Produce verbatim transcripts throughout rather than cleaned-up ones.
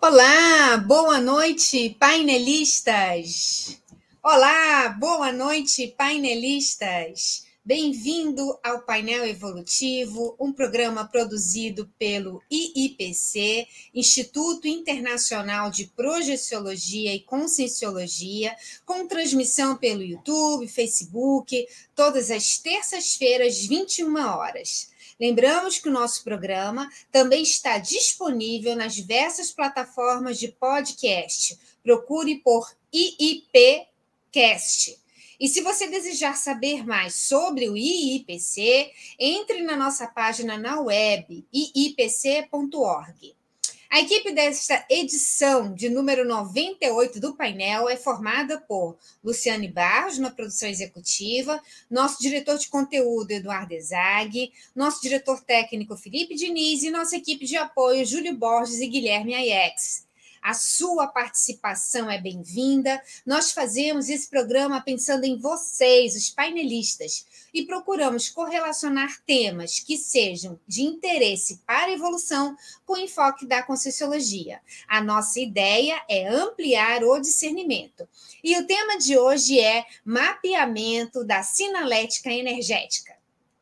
Olá, boa noite, painelistas! Olá, boa noite, painelistas! Bem-vindo ao Painel Evolutivo, um programa produzido pelo I I P C, Instituto Internacional de Projeciologia e Conscienciologia, com transmissão pelo YouTube, Facebook, todas as terças-feiras, vinte e uma horas. Lembramos que o nosso programa também está disponível nas diversas plataformas de podcast. Procure por I I P Cast. E se você desejar saber mais sobre o I I P C, entre na nossa página na web, i i p c ponto org. A equipe desta edição de número noventa e oito do painel é formada por Luciane Barros, na produção executiva, nosso diretor de conteúdo, Eduardo Ezag, nosso diretor técnico, Felipe Diniz, e nossa equipe de apoio, Júlio Borges e Guilherme Aiex. A sua participação é bem-vinda. Nós fazemos esse programa pensando em vocês, os painelistas, e procuramos correlacionar temas que sejam de interesse para a evolução com o enfoque da Conscienciologia. A nossa ideia é ampliar o discernimento. E o tema de hoje é mapeamento da sinalética energética.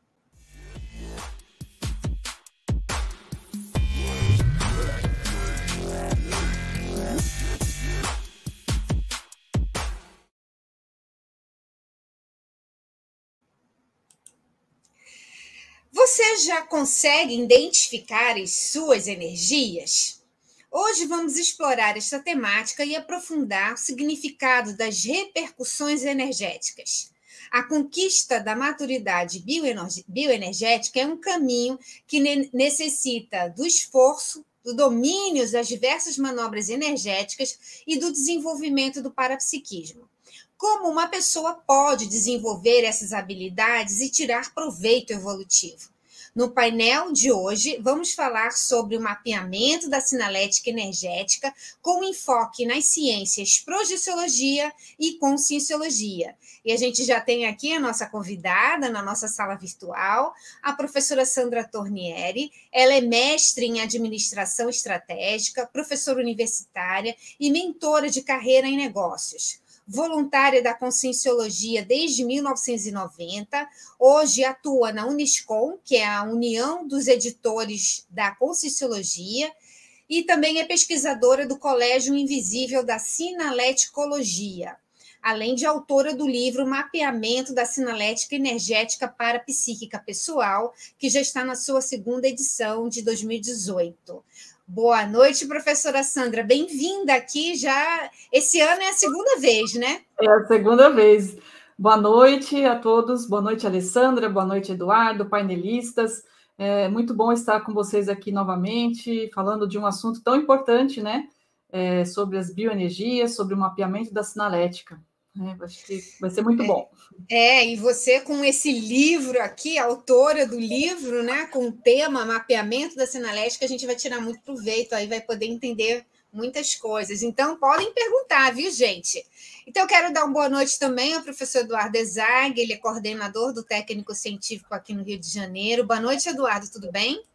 Você já consegue identificar as suas energias? Hoje vamos explorar esta temática e aprofundar o significado das repercussões energéticas. A conquista da maturidade bioenergética é um caminho que necessita do esforço, do domínio das diversas manobras energéticas e do desenvolvimento do parapsiquismo. Como uma pessoa pode desenvolver essas habilidades e tirar proveito evolutivo? No painel de hoje, vamos falar sobre o mapeamento da sinalética energética com enfoque nas ciências projeciologia e conscienciologia. E a gente já tem aqui a nossa convidada na nossa sala virtual, a professora Sandra Tornieri. Ela é mestre em administração estratégica, professora universitária e mentora de carreira em negócios. Voluntária da Conscienciologia desde mil novecentos e noventa, hoje atua na Uniscom, que é a União dos Editores da Conscienciologia, e também é pesquisadora do Colégio Invisível da Sinaléticologia, além de autora do livro Mapeamento da Sinalética Energética para a Psíquica Pessoal, que já está na sua segunda edição de dois mil e dezoito. Boa noite, professora Sandra. Bem-vinda aqui já. Esse ano é a segunda vez, né? É a segunda vez. Boa noite a todos. Boa noite, Alessandra. Boa noite, Eduardo, painelistas. É muito bom estar com vocês aqui novamente, falando de um assunto tão importante, né? É, sobre as bioenergias, sobre o mapeamento da sinalética. É, acho que vai ser muito bom. É, e você com esse livro aqui, autora do livro, né, com o tema mapeamento da sinalética, a gente vai tirar muito proveito, aí vai poder entender muitas coisas. Então, podem perguntar, viu, gente? Então, eu quero dar uma boa noite também ao professor Eduardo Ezag, ele é coordenador do técnico científico aqui no Rio de Janeiro. Boa noite, Eduardo, tudo bem?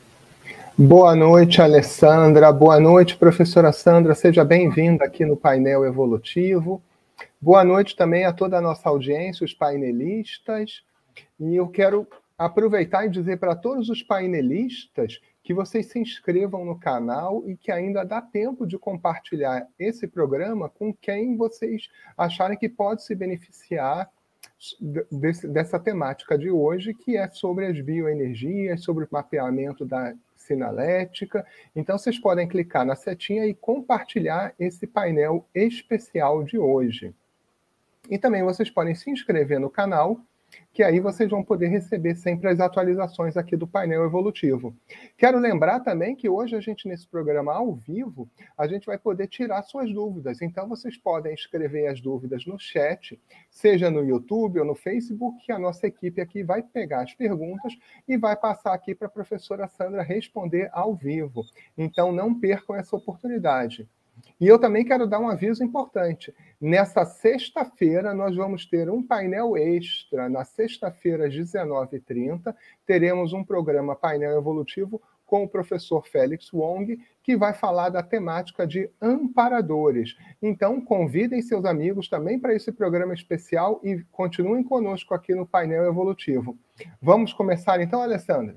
Boa noite, Alessandra. Boa noite, professora Sandra. Seja bem-vinda aqui no painel evolutivo. Boa noite também a toda a nossa audiência, os painelistas. E eu quero aproveitar e dizer para todos os painelistas que vocês se inscrevam no canal e que ainda dá tempo de compartilhar esse programa com quem vocês acharem que pode se beneficiar desse, dessa temática de hoje, que é sobre as bioenergias, sobre o mapeamento da sinalética. Então, vocês podem clicar na setinha e compartilhar esse painel especial de hoje. E também vocês podem se inscrever no canal, que aí vocês vão poder receber sempre as atualizações aqui do painel evolutivo. Quero lembrar também que hoje a gente, nesse programa ao vivo, a gente vai poder tirar suas dúvidas. Então, vocês podem escrever as dúvidas no chat, seja no YouTube ou no Facebook, que a nossa equipe aqui vai pegar as perguntas e vai passar aqui para a professora Sandra responder ao vivo. Então, não percam essa oportunidade. E eu também quero dar um aviso importante. Nessa sexta-feira, nós vamos ter um painel extra. Na sexta-feira, às dezenove e trinta, teremos um programa Painel Evolutivo com o professor Félix Wong, que vai falar da temática de amparadores. Então, convidem seus amigos também para esse programa especial e continuem conosco aqui no Painel Evolutivo. Vamos começar então, Alessandra?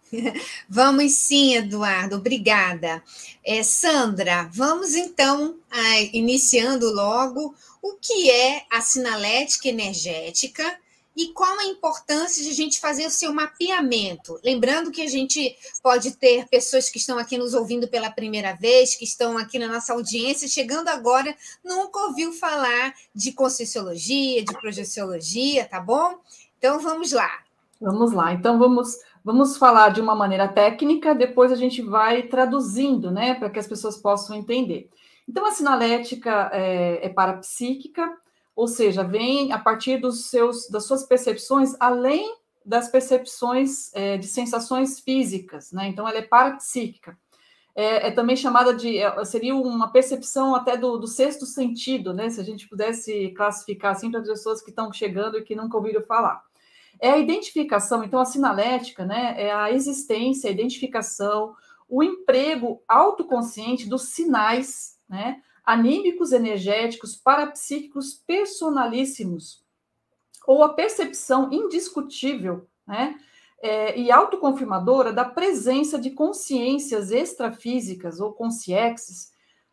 Vamos sim, Eduardo, obrigada. É, Sandra, vamos então ah, iniciando logo o que é a sinalética energética e qual a importância de a gente fazer o seu mapeamento. Lembrando que a gente pode ter pessoas que estão aqui nos ouvindo pela primeira vez, que estão aqui na nossa audiência, chegando agora, nunca ouviu falar de conscienciologia, de projeciologia, tá bom? Então, vamos lá. Vamos lá, então vamos... Vamos falar de uma maneira técnica, depois a gente vai traduzindo, né, para que as pessoas possam entender. Então, a sinalética é, é parapsíquica, ou seja, vem a partir dos seus, das suas percepções, além das percepções é, de sensações físicas, né? Então, ela é parapsíquica. É, é também chamada de, seria uma percepção até do, do sexto sentido, né? Se a gente pudesse classificar assim para as pessoas que estão chegando e que nunca ouviram falar. É a identificação, então a sinalética, né, é a existência, a identificação, o emprego autoconsciente dos sinais, né, anímicos, energéticos, parapsíquicos, personalíssimos, ou a percepção indiscutível, né, é, e autoconfirmadora da presença de consciências extrafísicas, ou consciexes,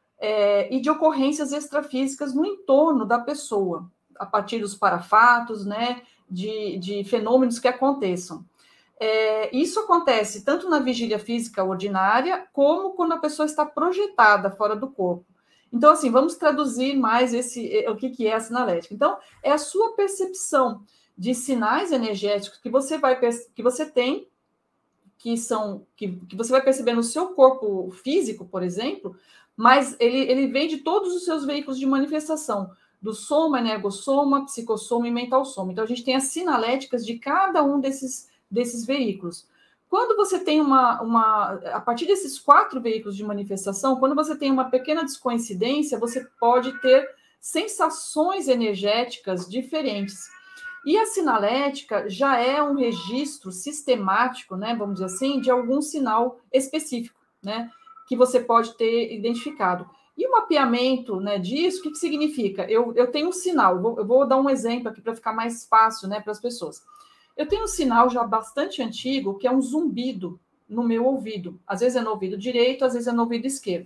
é, e de ocorrências extrafísicas no entorno da pessoa, a partir dos parafatos, né, De, de fenômenos que aconteçam. É, isso acontece tanto na vigília física ordinária, como quando a pessoa está projetada fora do corpo. Então, assim, vamos traduzir mais esse, o que, que é a sinalética. Então, é a sua percepção de sinais energéticos que você, vai, que você tem, que, são, que, que você vai perceber no seu corpo físico, por exemplo, mas ele, ele vem de todos os seus veículos de manifestação, do soma, energossoma, psicossoma e mentalsoma. Então, a gente tem as sinaléticas de cada um desses, desses veículos. Quando você tem uma, uma... A partir desses quatro veículos de manifestação, quando você tem uma pequena descoincidência, você pode ter sensações energéticas diferentes. E a sinalética já é um registro sistemático, né, vamos dizer assim, de algum sinal específico, né, que você pode ter identificado. E o mapeamento, né, disso, o que, que significa? Eu, eu tenho um sinal, eu vou, eu vou dar um exemplo aqui para ficar mais fácil, né, para as pessoas. Eu tenho um sinal já bastante antigo, que é um zumbido no meu ouvido. Às vezes é no ouvido direito, às vezes é no ouvido esquerdo.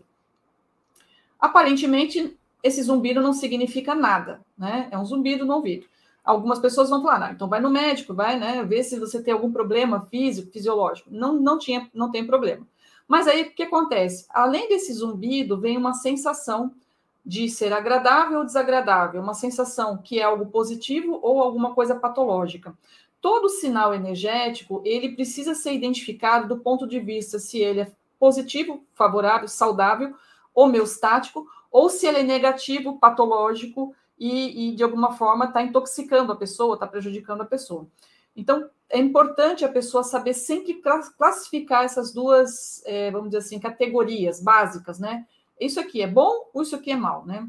Aparentemente, esse zumbido não significa nada, né? É um zumbido no ouvido. Algumas pessoas vão falar, ah, então vai no médico, vai, né, ver se você tem algum problema físico, fisiológico. Não, não, tinha, não tem problema. Mas aí, o que acontece? Além desse zumbido, vem uma sensação de ser agradável ou desagradável, uma sensação que é algo positivo ou alguma coisa patológica. Todo sinal energético, ele precisa ser identificado do ponto de vista se ele é positivo, favorável, saudável, homeostático, ou se ele é negativo, patológico e, e de alguma forma, está intoxicando a pessoa, está prejudicando a pessoa. Então, é importante a pessoa saber sempre classificar essas duas, é, vamos dizer assim, categorias básicas, né? Isso aqui é bom ou isso aqui é mal, né?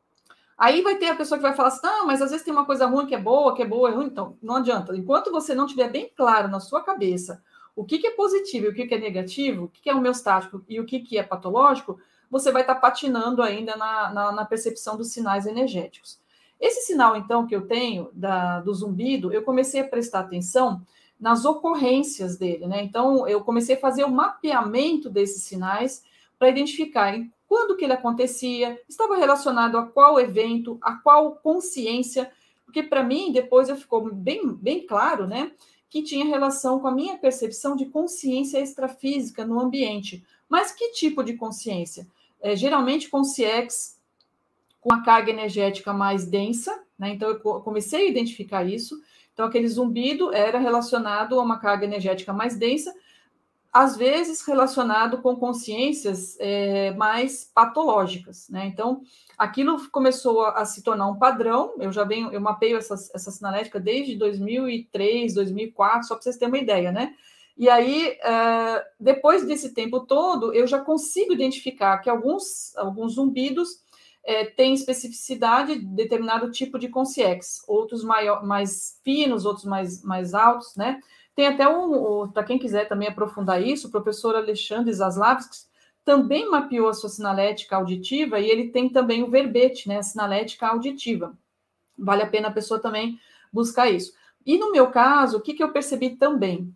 Aí vai ter a pessoa que vai falar assim, não, mas às vezes tem uma coisa ruim que é boa, que é boa, é ruim, então não adianta. Enquanto você não tiver bem claro na sua cabeça o que, que é positivo e o que, que é negativo, o que, que é homeostático e o que, que é patológico, você vai estar patinando ainda na, na, na percepção dos sinais energéticos. Esse sinal, então, que eu tenho da, do zumbido, eu comecei a prestar atenção nas ocorrências dele, né? Então, eu comecei a fazer o mapeamento desses sinais para identificar em quando que ele acontecia, estava relacionado a qual evento, a qual consciência, porque para mim, depois eu ficou bem, bem claro, né, que tinha relação com a minha percepção de consciência extrafísica no ambiente. Mas que tipo de consciência? É, geralmente, consciex com a carga energética mais densa, né? Então eu comecei a identificar isso. Então aquele zumbido era relacionado a uma carga energética mais densa, às vezes relacionado com consciências é, mais patológicas, né? Então aquilo começou a, a se tornar um padrão. Eu já venho, eu mapeio essa, essa sinalética desde dois mil e três, dois mil e quatro, só para vocês terem uma ideia, né? E aí, uh, depois desse tempo todo, eu já consigo identificar que alguns, alguns zumbidos É, tem especificidade de determinado tipo de consciex, outros maior, mais finos, outros mais, mais altos, né? Tem até um, para quem quiser também aprofundar isso, o professor Alexandre Zaslavskis também mapeou a sua sinalética auditiva e ele tem também o verbete, né, a sinalética auditiva. Vale a pena a pessoa também buscar isso. E no meu caso, o que, que eu percebi também?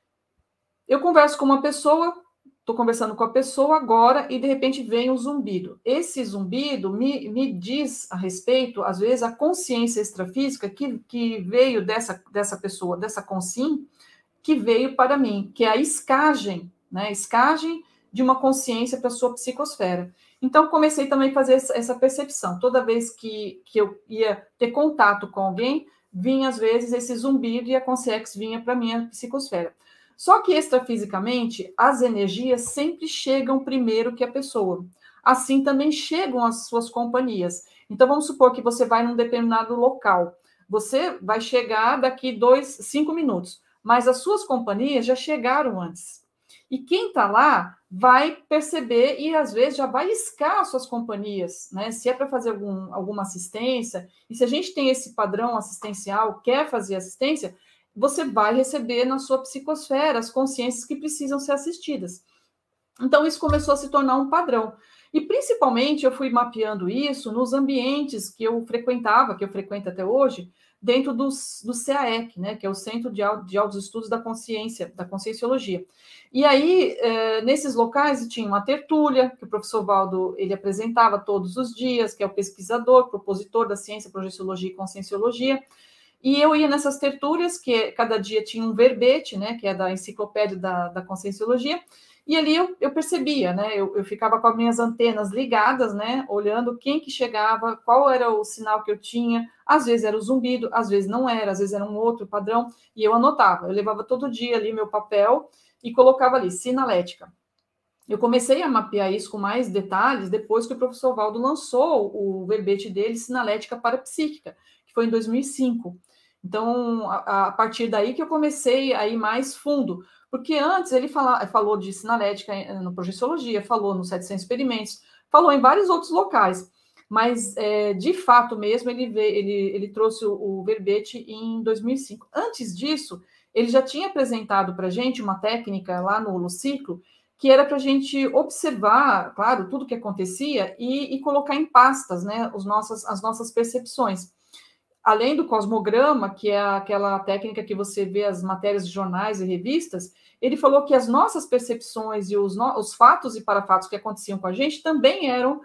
Eu converso com uma pessoa, estou conversando com a pessoa agora e de repente vem um zumbido. Esse zumbido me, me diz a respeito, às vezes, a consciência extrafísica que, que veio dessa, dessa pessoa, dessa consciência, que veio para mim, que é a escagem, né? Escagem de uma consciência para a sua psicosfera. Então, comecei também a fazer essa percepção. Toda vez que, que eu ia ter contato com alguém, vinha, às vezes, esse zumbido e a consciência vinha para a minha psicosfera. Só que, extrafisicamente, as energias sempre chegam primeiro que a pessoa. Assim, também chegam as suas companhias. Então, vamos supor que você vai num determinado local. Você vai chegar daqui dois, cinco minutos, mas as suas companhias já chegaram antes. E quem está lá vai perceber e, às vezes, já vai iscar as suas companhias, né? Se é para fazer algum, alguma assistência, e se a gente tem esse padrão assistencial, quer fazer assistência, você vai receber na sua psicosfera as consciências que precisam ser assistidas. Então, isso começou a se tornar um padrão. E, principalmente, eu fui mapeando isso nos ambientes que eu frequentava, que eu frequento até hoje, dentro do, do C A E C, né, que é o Centro de, de Altos Estudos da Consciência, da Conscienciologia. E aí, eh, nesses locais, tinha uma tertúlia, que o professor Valdo, ele apresentava todos os dias, que é o pesquisador, propositor da ciência, projeciologia e conscienciologia. E eu ia nessas tertúlias, que cada dia tinha um verbete, né, que é da enciclopédia da, da Conscienciologia, e ali eu, eu percebia, né, eu, eu ficava com as minhas antenas ligadas, né, olhando quem que chegava, qual era o sinal que eu tinha, às vezes era o zumbido, às vezes não era, às vezes era um outro padrão, e eu anotava, eu levava todo dia ali meu papel e colocava ali, sinalética. Eu comecei a mapear isso com mais detalhes depois que o professor Valdo lançou o verbete dele, Sinalética Parapsíquica, que foi em dois mil e cinco. Então, a, a partir daí que eu comecei a ir mais fundo, porque antes ele fala, falou de sinalética no Projeciologia, falou nos setecentos experimentos, falou em vários outros locais, mas é, de fato mesmo ele, veio, ele, ele trouxe o, o verbete em dois mil e cinco. Antes disso, ele já tinha apresentado para a gente uma técnica lá no Holociclo, que era para a gente observar, claro, tudo que acontecia e, e colocar em pastas, né, os nossas, as nossas percepções. Além do cosmograma, que é aquela técnica que você vê as matérias de jornais e revistas, ele falou que as nossas percepções e os, no, os fatos e parafatos que aconteciam com a gente também eram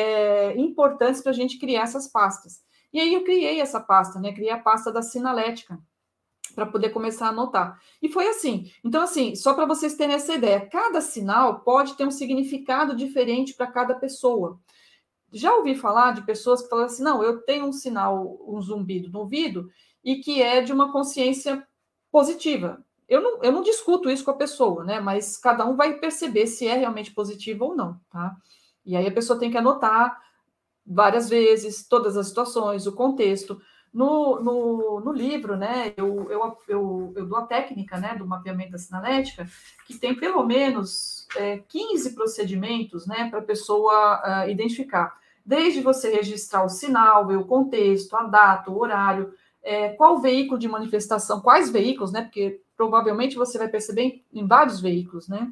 é, importantes para a gente criar essas pastas. E aí eu criei essa pasta, né, criei a pasta da sinalética, para poder começar a anotar. E foi assim. Então, assim, só para vocês terem essa ideia, cada sinal pode ter um significado diferente para cada pessoa. Já ouvi falar de pessoas que falam assim, não, eu tenho um sinal, um zumbido no ouvido, e que é de uma consciência positiva. Eu não, eu não discuto isso com a pessoa, né? Mas cada um vai perceber se é realmente positivo ou não, tá? E aí a pessoa tem que anotar várias vezes, todas as situações, o contexto. No, no, no livro, né, eu, eu, eu, eu dou a técnica, né, do mapeamento da sinalética, que tem pelo menos é, quinze procedimentos, né, para a pessoa uh, identificar. Desde você registrar o sinal, ver o contexto, a data, o horário, é, qual veículo de manifestação, quais veículos, né, porque provavelmente você vai perceber em, em vários veículos, né,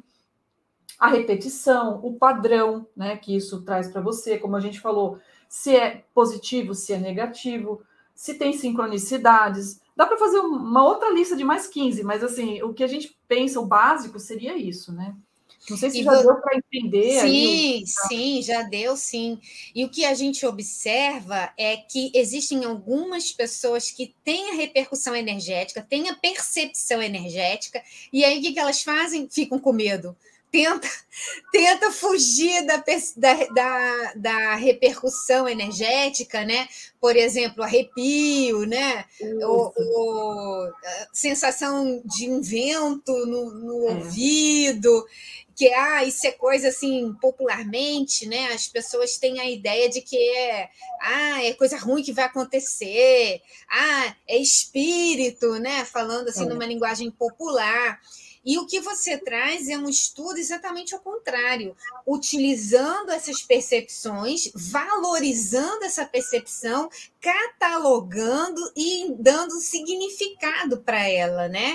a repetição, o padrão, né, que isso traz para você, como a gente falou, se é positivo, se é negativo, se tem sincronicidades. Dá para fazer uma outra lista de mais quinze, mas assim, o que a gente pensa, o básico seria isso, né? Não sei se e já vou... deu para entender. Sim, aí o... sim, já deu, sim. E o que a gente observa é que existem algumas pessoas que têm a repercussão energética, têm a percepção energética, e aí o que elas fazem? Ficam com medo. Tenta, tenta fugir da, da, da, da repercussão energética, né? Por exemplo, arrepio, né? O, o, a sensação de um vento no, no é. ouvido, que ah, isso é coisa assim, popularmente, né? As pessoas têm a ideia de que é, ah, é coisa ruim que vai acontecer, ah, é espírito, né? Falando assim, é. numa linguagem popular. E o que você traz é um estudo exatamente ao contrário, utilizando essas percepções, valorizando essa percepção, catalogando e dando significado para ela, né?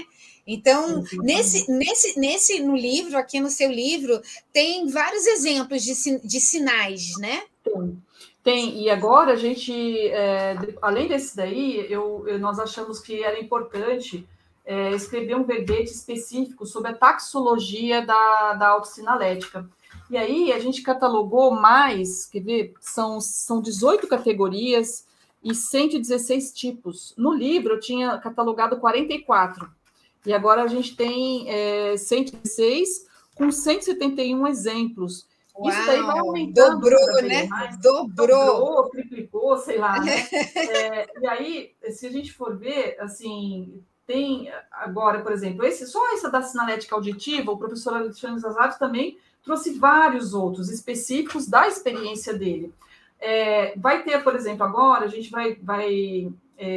Então, nesse, nesse, nesse, no livro, aqui no seu livro, tem vários exemplos de, de sinais, né? Tem. Tem, e agora a gente, é, além desse daí, eu, eu, nós achamos que era importante é, escrever um verbete específico sobre a taxologia da, da autossinalética. E aí a gente catalogou mais, quer ver, são, são dezoito categorias e cento e dezesseis tipos. No livro eu tinha catalogado quarenta e quatro, e agora a gente tem é, cento e dezesseis com cento e setenta e um exemplos. Uau, isso daí vai aumentando. Dobrou, né? Mais, dobrou. Dobrou, triplicou, sei lá, né? é, e aí, se a gente for ver, assim, tem agora, por exemplo, esse, só essa da sinalética auditiva, o professor Alexandre Zazato também trouxe vários outros específicos da experiência dele. É, vai ter, por exemplo, agora a gente vai, vai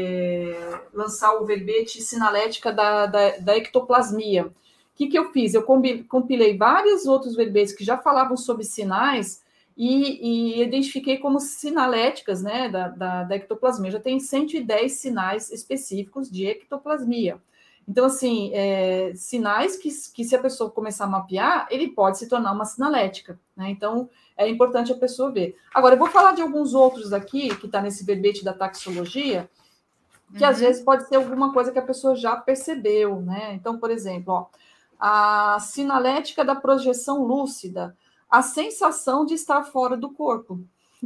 é, lançar o verbete sinalética da, da, da ectoplasmia. O que, que eu fiz? Eu compilei vários outros verbetes que já falavam sobre sinais e, e identifiquei como sinaléticas, né, da, da, da ectoplasmia. Já tem cento e dez sinais específicos de ectoplasmia. Então, assim, é, sinais que, que, se a pessoa começar a mapear, ele pode se tornar uma sinalética, né? Então, é importante a pessoa ver. Agora, eu vou falar de alguns outros aqui, que está nesse verbete da taxologia, que uhum. às vezes pode ser alguma coisa que a pessoa já percebeu, né? Então, por exemplo, ó, a sinalética da projeção lúcida, a sensação de estar fora do corpo.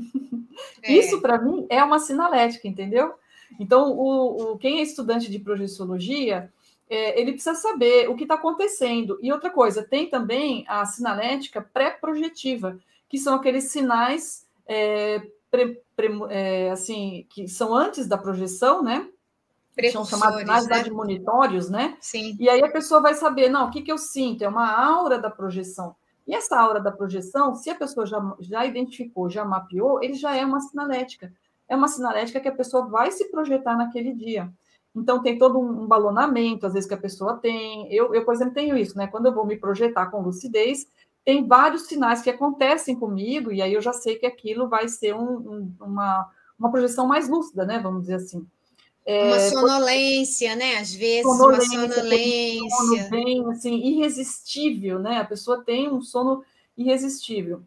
É. Isso, para mim, é uma sinalética, entendeu? Então, o, o, quem é estudante de projeciologia, é, ele precisa saber o que está acontecendo. E outra coisa, tem também a sinalética pré-projetiva, que são aqueles sinais é, pre, pre, é, assim, que são antes da projeção, né? São chamados sinais né? admonitórios, né? Sim. E aí a pessoa vai saber, não, o que, que eu sinto? É uma aura da projeção. E essa aura da projeção, se a pessoa já, já identificou, já mapeou, ele já é uma sinalética. É uma sinalética que a pessoa vai se projetar naquele dia. Então, tem todo um balonamento, às vezes, que a pessoa tem. Eu, eu, por exemplo, tenho isso, né? Quando eu vou me projetar com lucidez, tem vários sinais que acontecem comigo, e aí eu já sei que aquilo vai ser um, um, uma, uma projeção mais lúcida, né? Vamos dizer assim. É, uma sonolência, por... né? Às vezes, sonolência, uma sonolência. Um sono bem, assim, irresistível, né? A pessoa tem um sono irresistível.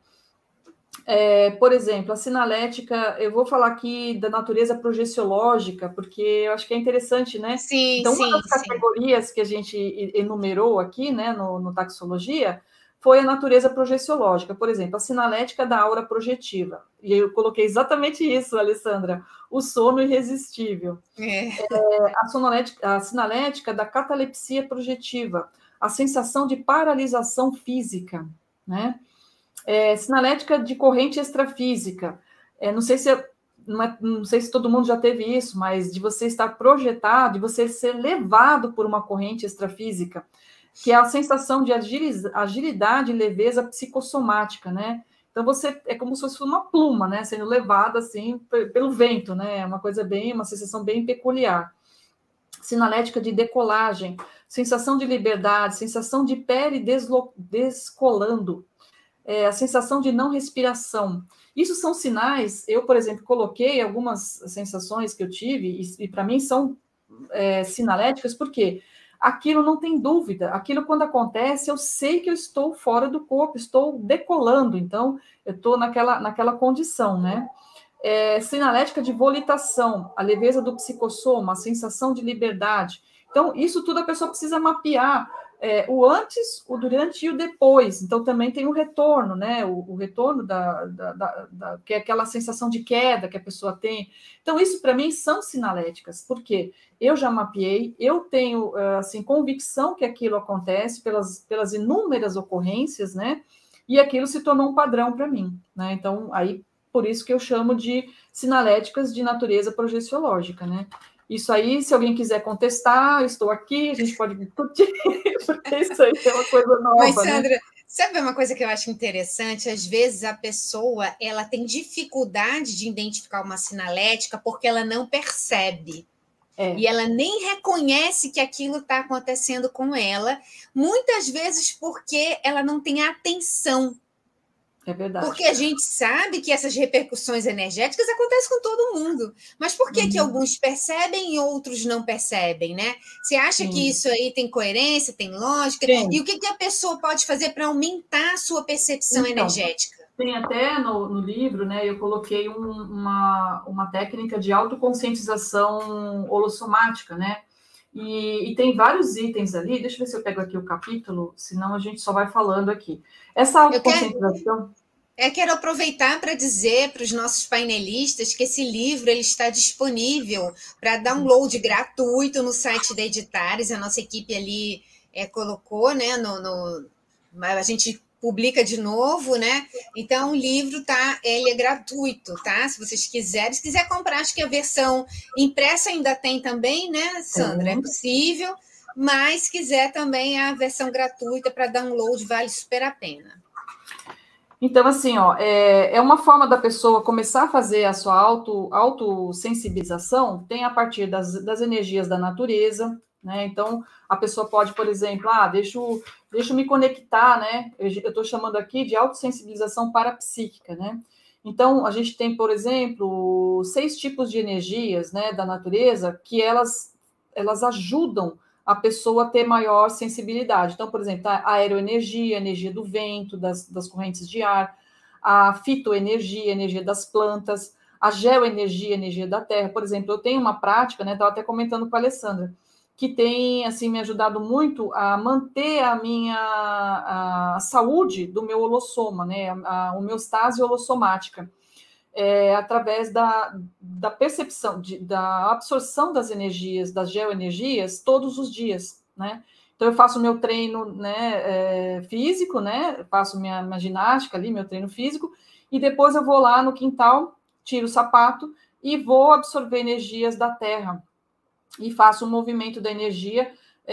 É, por exemplo, a sinalética, eu vou falar aqui da natureza projeciológica, porque eu acho que é interessante, né? Sim, então, sim, uma das categorias sim. que a gente enumerou aqui, né, no, no taxologia, foi a natureza projeciológica. Por exemplo, a sinalética da aura projetiva. E eu coloquei exatamente isso, Alessandra, o sono irresistível. É. É, a, sonolética, a sinalética da catalepsia projetiva, a sensação de paralisação física, né? É, sinalética de corrente extrafísica. É, não sei se não, é, não sei se todo mundo já teve isso, mas de você estar projetado, de você ser levado por uma corrente extrafísica, que é a sensação de agilidade e leveza psicossomática, né? Então você é como se fosse uma pluma, né? Sendo levada assim pelo vento, né? É uma coisa bem, uma sensação bem peculiar. Sinalética de decolagem, sensação de liberdade, sensação de pele deslo, descolando. É, a sensação de não respiração. Isso são sinais, eu, por exemplo, coloquei algumas sensações que eu tive, e, e para mim são é, sinaléticas, porque aquilo não tem dúvida, aquilo quando acontece, eu sei que eu estou fora do corpo, estou decolando, então eu estou naquela, naquela condição, né? É, sinalética de volitação, a leveza do psicossoma, a sensação de liberdade. Então, isso tudo a pessoa precisa mapear, É, o antes, o durante e o depois. Então, também tem o retorno, né? O, o retorno da, da, da, da... que é aquela sensação de queda que a pessoa tem. Então, isso, para mim, são sinaléticas. Por quê? Eu já mapeei, eu tenho, assim, convicção que aquilo acontece pelas, pelas inúmeras ocorrências, né? E aquilo se tornou um padrão para mim, né? Então, aí, por isso que eu chamo de sinaléticas de natureza projeciológica, né? Isso aí, se alguém quiser contestar, eu estou aqui, a gente pode discutir, porque isso aí é uma coisa nova. Mas, Sandra, né? Sabe uma coisa que eu acho interessante? Às vezes a pessoa ela tem dificuldade de identificar uma sinalética porque ela não percebe. É. E ela nem reconhece que aquilo está acontecendo com ela, muitas vezes porque ela não tem atenção. É verdade. Porque a gente sabe que essas repercussões energéticas acontecem com todo mundo. Mas por que, uhum. que alguns percebem e outros não percebem, né? Você acha Sim. que isso aí tem coerência, tem lógica? Sim. E o que, que a pessoa pode fazer para aumentar a sua percepção então, energética? Tem até no, no livro, né? Eu coloquei um, uma, uma técnica de autoconscientização holossomática, né? E, e tem vários itens ali. Deixa eu ver se eu pego aqui o capítulo, senão a gente só vai falando aqui. Essa autoconscientização... Eu quero aproveitar para dizer para os nossos painelistas que esse livro ele está disponível para download gratuito no site da Editares. A nossa equipe ali é, colocou, né? No, no, a gente publica de novo, né? Então o livro tá, ele é gratuito, tá? Se vocês quiserem, se quiser comprar, acho que a versão impressa ainda tem também, né, Sandra? Uhum. É possível, mas se quiser também a versão gratuita para download vale super a pena. Então, assim, ó, é, é uma forma da pessoa começar a fazer a sua auto, autossensibilização, tem a partir das, das energias da natureza, né? Então, a pessoa pode, por exemplo, ah, deixa eu, deixa eu me conectar, né? Eu estou chamando aqui de autossensibilização parapsíquica, né? Então, a gente tem, por exemplo, seis tipos de energias, né, da natureza que elas, elas ajudam a pessoa a ter maior sensibilidade. Então, por exemplo, a aeroenergia, a energia do vento, das, das correntes de ar, a fitoenergia, a energia das plantas, a geoenergia, a energia da terra. Por exemplo, eu tenho uma prática, né, estava até comentando com a Alessandra, que tem, assim, me ajudado muito a manter a minha a saúde do meu holossoma, né, a, a homeostase holossomática. É, através da, da percepção, de, da absorção das energias, das geoenergias, todos os dias, né? Então, eu faço meu treino, né, é, físico, né? Faço minha, minha ginástica ali, meu treino físico, e depois eu vou lá no quintal, tiro o sapato e vou absorver energias da terra. E faço um movimento da energia,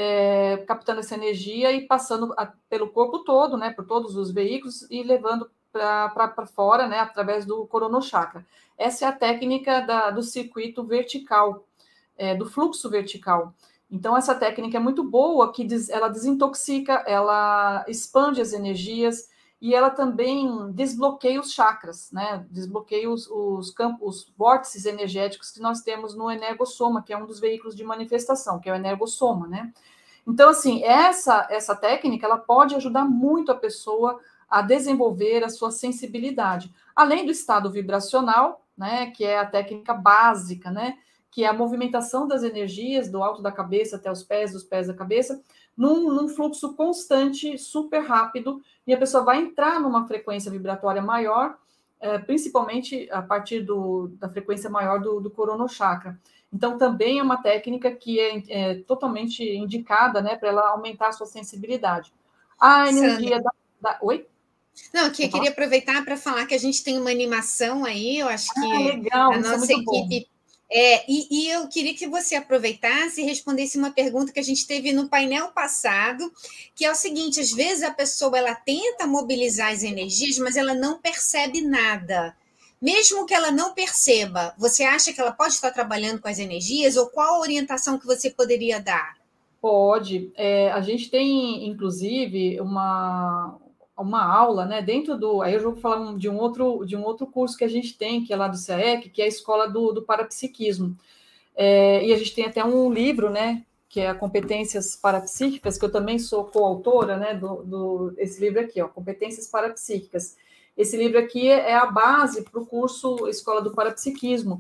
é, captando essa energia e passando a, pelo corpo todo, né? Por todos os veículos e levando para fora, né, através do coronochakra. Essa é a técnica da, do circuito vertical, é, do fluxo vertical. Então, essa técnica é muito boa, que des, ela desintoxica, ela expande as energias e ela também desbloqueia os chakras, né, desbloqueia os, os campos, os vórtices energéticos que nós temos no energossoma, que é um dos veículos de manifestação, que é o energossoma, né. Então, assim, essa, essa técnica, ela pode ajudar muito a pessoa a desenvolver a sua sensibilidade. Além do estado vibracional, né, que é a técnica básica, né, que é a movimentação das energias do alto da cabeça até os pés, dos pés da cabeça, num, num fluxo constante, super rápido, e a pessoa vai entrar numa frequência vibratória maior, é, principalmente a partir do, da frequência maior do, do coronochakra. Então, também é uma técnica que é, é totalmente indicada, né, para ela aumentar a sua sensibilidade. A energia da, da... Oi? Não, que eu queria aproveitar para falar que a gente tem uma animação aí, eu acho que ah, legal, a nossa é equipe... É, e, e eu queria que você aproveitasse e respondesse uma pergunta que a gente teve no painel passado, que é o seguinte, às vezes a pessoa ela tenta mobilizar as energias, mas ela não percebe nada. Mesmo que ela não perceba, você acha que ela pode estar trabalhando com as energias ou qual a orientação que você poderia dar? Pode. É, a gente tem, inclusive, uma... uma aula, né, dentro do, aí eu vou falar de um outro, de um outro curso que a gente tem, que é lá do C A E C, que é a Escola do, do Parapsiquismo, é, e a gente tem até um livro, né, que é a Competências Parapsíquicas, que eu também sou coautora, né, do, do, esse livro aqui, ó, Competências Parapsíquicas. Esse livro aqui é a base para o curso Escola do Parapsiquismo,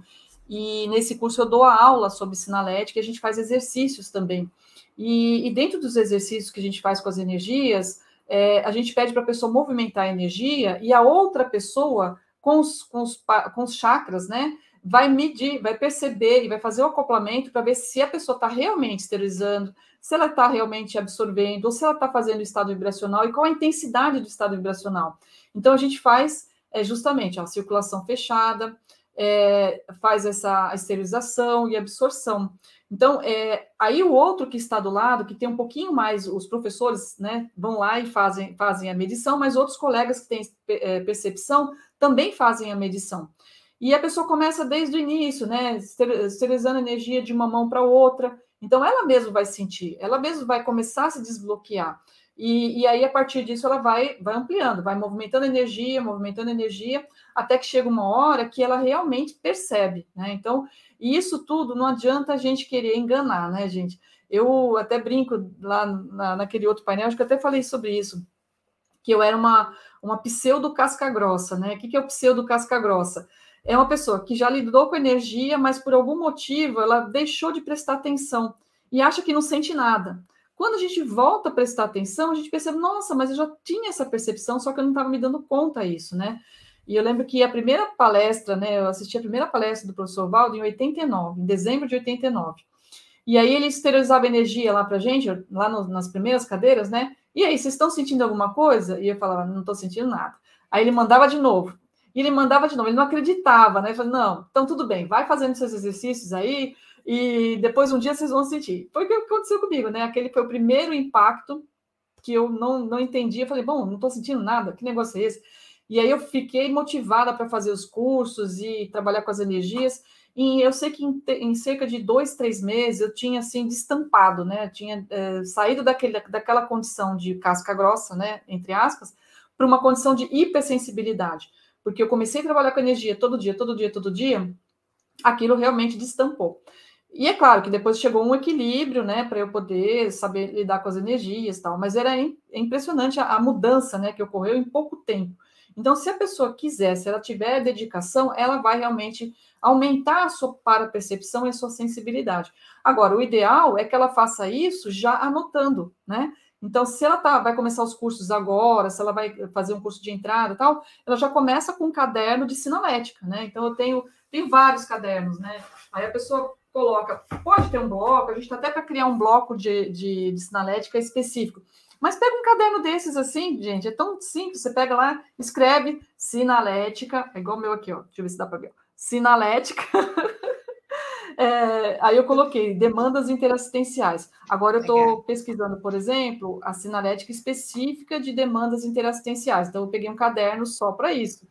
e nesse curso eu dou a aula sobre sinalética, e a gente faz exercícios também, e, e dentro dos exercícios que a gente faz com as energias, É, a gente pede para a pessoa movimentar a energia e a outra pessoa, com os, com os, com os chakras, né, vai medir, vai perceber e vai fazer o acoplamento para ver se a pessoa está realmente esterilizando, se ela está realmente absorvendo, ou se ela está fazendo o estado vibracional e qual a intensidade do estado vibracional. Então, a gente faz é, justamente a circulação fechada, é, faz essa esterilização e absorção. Então, é, aí o outro que está do lado, que tem um pouquinho mais, os professores, né, vão lá e fazem, fazem a medição, mas outros colegas que têm é, percepção também fazem a medição. E a pessoa começa desde o início, né, esterilizando a energia de uma mão para outra. Então, ela mesma vai sentir, ela mesma vai começar a se desbloquear. E, e aí, a partir disso, ela vai, vai ampliando, vai movimentando energia, movimentando energia, até que chega uma hora que ela realmente percebe, né? Então, e isso tudo não adianta a gente querer enganar, né, gente? Eu até brinco lá na, naquele outro painel, acho que eu até falei sobre isso, que eu era uma, uma pseudo casca grossa, né? O que, que é o pseudo casca grossa? É uma pessoa que já lidou com energia, mas por algum motivo ela deixou de prestar atenção e acha que não sente nada. Quando a gente volta a prestar atenção, a gente percebe, nossa, mas eu já tinha essa percepção, só que eu não estava me dando conta disso, né? E eu lembro que a primeira palestra, né? Eu assisti a primeira palestra do professor Valdo em oitenta e nove, em dezembro de oitenta e nove. E aí ele esterilizava energia lá para a gente, lá no, nas primeiras cadeiras, né? E aí, vocês estão sentindo alguma coisa? E eu falava, não estou sentindo nada. Aí ele mandava de novo. E ele mandava de novo, ele não acreditava, né? Ele falou, não, então tudo bem, vai fazendo seus exercícios aí, e depois um dia vocês vão sentir. Foi o que aconteceu comigo, né? Aquele foi o primeiro impacto que eu não, não entendi. Eu falei, bom, não estou sentindo nada, que negócio é esse? E aí eu fiquei motivada para fazer os cursos e trabalhar com as energias. E eu sei que em, em cerca de dois, três meses eu tinha assim destampado, né? Eu tinha é, saído daquele, daquela condição de casca grossa, né? Entre aspas, para uma condição de hipersensibilidade. Porque eu comecei a trabalhar com energia todo dia, todo dia, todo dia, aquilo realmente destampou. E é claro que depois chegou um equilíbrio, né, para eu poder saber lidar com as energias e tal, mas era impressionante a, a mudança, né, que ocorreu em pouco tempo. Então, se a pessoa quiser, se ela tiver dedicação, ela vai realmente aumentar a sua parapercepção e a sua sensibilidade. Agora, o ideal é que ela faça isso já anotando, né? Então, se ela tá, vai começar os cursos agora, se ela vai fazer um curso de entrada e tal, ela já começa com um caderno de sinalética, né? Então, eu tenho, tenho vários cadernos, né? Aí a pessoa coloca, pode ter um bloco, a gente está até para criar um bloco de, de, de sinalética específico. Mas pega um caderno desses assim, gente, é tão simples, você pega lá, escreve sinalética, é igual o meu aqui, ó, deixa eu ver se dá para ver, sinalética, é, aí eu coloquei demandas interassistenciais. Agora eu estou pesquisando, por exemplo, a sinalética específica de demandas interassistenciais, então eu peguei um caderno só para isso,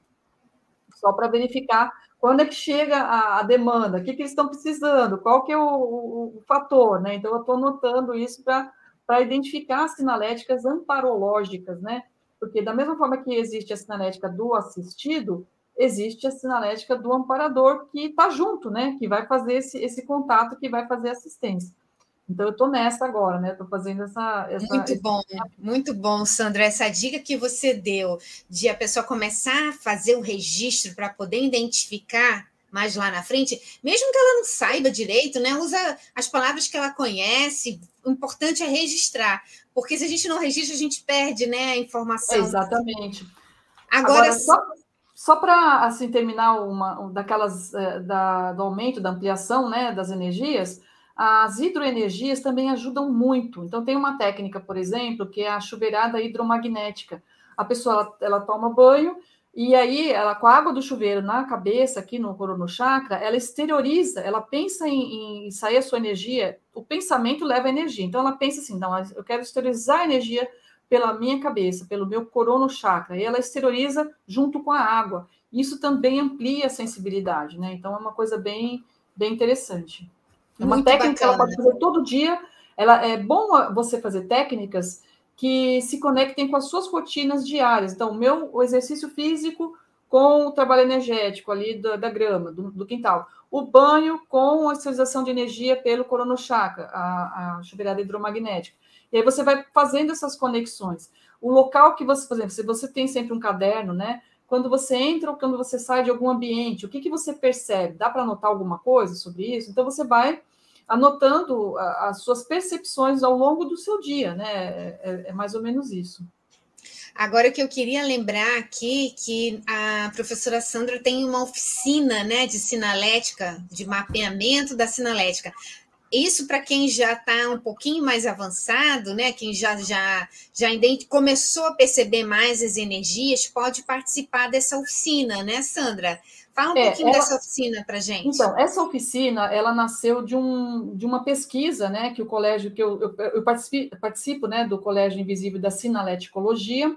só para verificar quando é que chega a, a demanda, o que, que eles estão precisando, qual que é o, o, o fator, né? Então eu estou anotando isso para para identificar as sinaléticas amparológicas, né? Porque da mesma forma que existe a sinalética do assistido, existe a sinalética do amparador que está junto, né? Que vai fazer esse, esse contato, que vai fazer assistência. Então, eu estou nessa agora, né? Estou fazendo essa, essa... Muito esse... bom, muito bom, Sandra. Essa dica que você deu de a pessoa começar a fazer o registro para poder identificar mais lá na frente, mesmo que ela não saiba direito, né? Usa as palavras que ela conhece. O importante é registrar, porque se a gente não registra, a gente perde, né, a informação. Exatamente. Agora, Agora só, só para assim, terminar uma daquelas da, do aumento, da ampliação, né, das energias, as hidroenergias também ajudam muito. Então, tem uma técnica, por exemplo, que é a chuveirada hidromagnética. A pessoa ela, ela toma banho e aí, ela, com a água do chuveiro na cabeça, aqui no Corono Chakra, ela exterioriza, ela pensa em, em sair a sua energia, o pensamento leva a energia. Então, ela pensa assim, não, eu quero exteriorizar a energia pela minha cabeça, pelo meu Corono Chakra, e ela exterioriza junto com a água. Isso também amplia a sensibilidade, né? Então, é uma coisa bem, bem interessante. É uma muito técnica que ela bacana. pode fazer todo dia. Ela, é bom você fazer técnicas que se conectem com as suas rotinas diárias. Então, o meu o exercício físico com o trabalho energético ali da, da grama, do, do quintal. O banho com a utilização de energia pelo Corono Chakra, a, a chuveirada hidromagnética. E aí você vai fazendo essas conexões. O local que você, por exemplo, se você tem sempre um caderno, né? Quando você entra ou quando você sai de algum ambiente, o que, que você percebe? Dá para anotar alguma coisa sobre isso? Então, você vai anotando as suas percepções ao longo do seu dia, né? É, é mais ou menos isso. Agora, o que eu queria lembrar aqui, que a professora Sandra tem uma oficina, né, de sinalética, de mapeamento da sinalética. Isso para quem já está um pouquinho mais avançado, né? Quem já, já, já começou a perceber mais as energias, pode participar dessa oficina, né, Sandra? Fala um é, pouquinho ela, dessa oficina para a gente. Então, essa oficina, ela nasceu de, um, de uma pesquisa, né, que o colégio, que eu, eu, eu participo, participo, né, do Colégio Invisível da Sinaléticologia,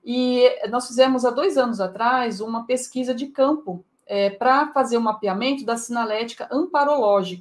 e nós fizemos, há dois anos atrás, uma pesquisa de campo é, para fazer o mapeamento da sinalética amparológica. O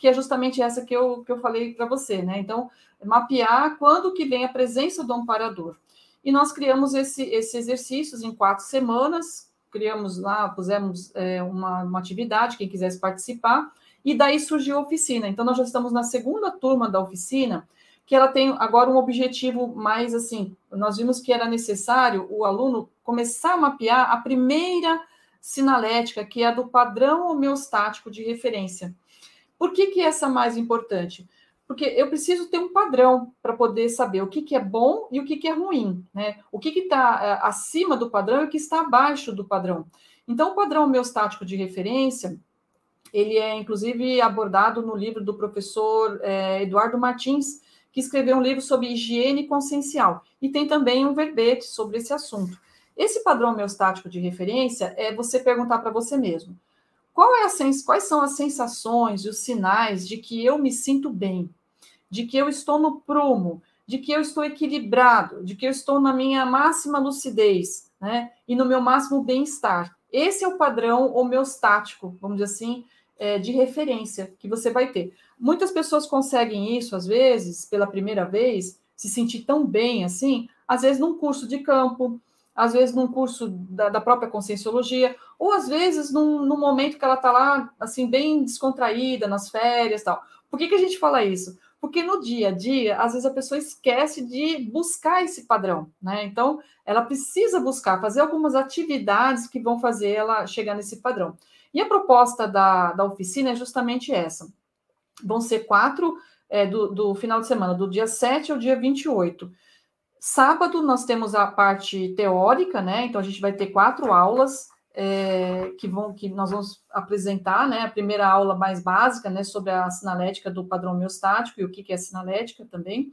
que é justamente essa que eu, que eu falei para você, né? Então, mapear quando que vem a presença do amparador. E nós criamos esse, esse exercícios em quatro semanas, criamos lá, pusemos é, uma, uma atividade, quem quisesse participar, e daí surgiu a oficina. Então, nós já estamos na segunda turma da oficina, que ela tem agora um objetivo mais assim, nós vimos que era necessário o aluno começar a mapear a primeira sinalética, que é a do padrão homeostático de referência. Por que que essa é mais importante? Porque eu preciso ter um padrão para poder saber o que, que é bom e o que, que é ruim, né? O que está acima do padrão e o que está abaixo do padrão. Então, o padrão homeostático de referência, ele é, inclusive, abordado no livro do professor é, Eduardo Martins, que escreveu um livro sobre higiene consciencial, e tem também um verbete sobre esse assunto. Esse padrão homeostático de referência é você perguntar para você mesmo, qual é a sens- quais são as sensações e os sinais de que eu me sinto bem, de que eu estou no prumo, de que eu estou equilibrado, de que eu estou na minha máxima lucidez, né, e no meu máximo bem-estar. Esse é o padrão homeostático, vamos dizer assim, é, de referência que você vai ter. Muitas pessoas conseguem isso, às vezes, pela primeira vez, se sentir tão bem assim, às vezes num curso de campo, às vezes num curso da, da própria Conscienciologia, ou às vezes num, num momento que ela está lá, assim, bem descontraída, nas férias e tal. Por que que a gente fala isso? Porque no dia a dia, às vezes a pessoa esquece de buscar esse padrão, né? Então, ela precisa buscar, fazer algumas atividades que vão fazer ela chegar nesse padrão. E a proposta da, da oficina é justamente essa. Vão ser quatro é, do, do final de semana, do dia sete ao dia vinte e oito. Sábado, nós temos a parte teórica, né? Então, a gente vai ter quatro aulas é, que, vão, que nós vamos apresentar, né? A primeira aula mais básica, né? Sobre a sinalética do padrão homeostático e o que, que é sinalética também.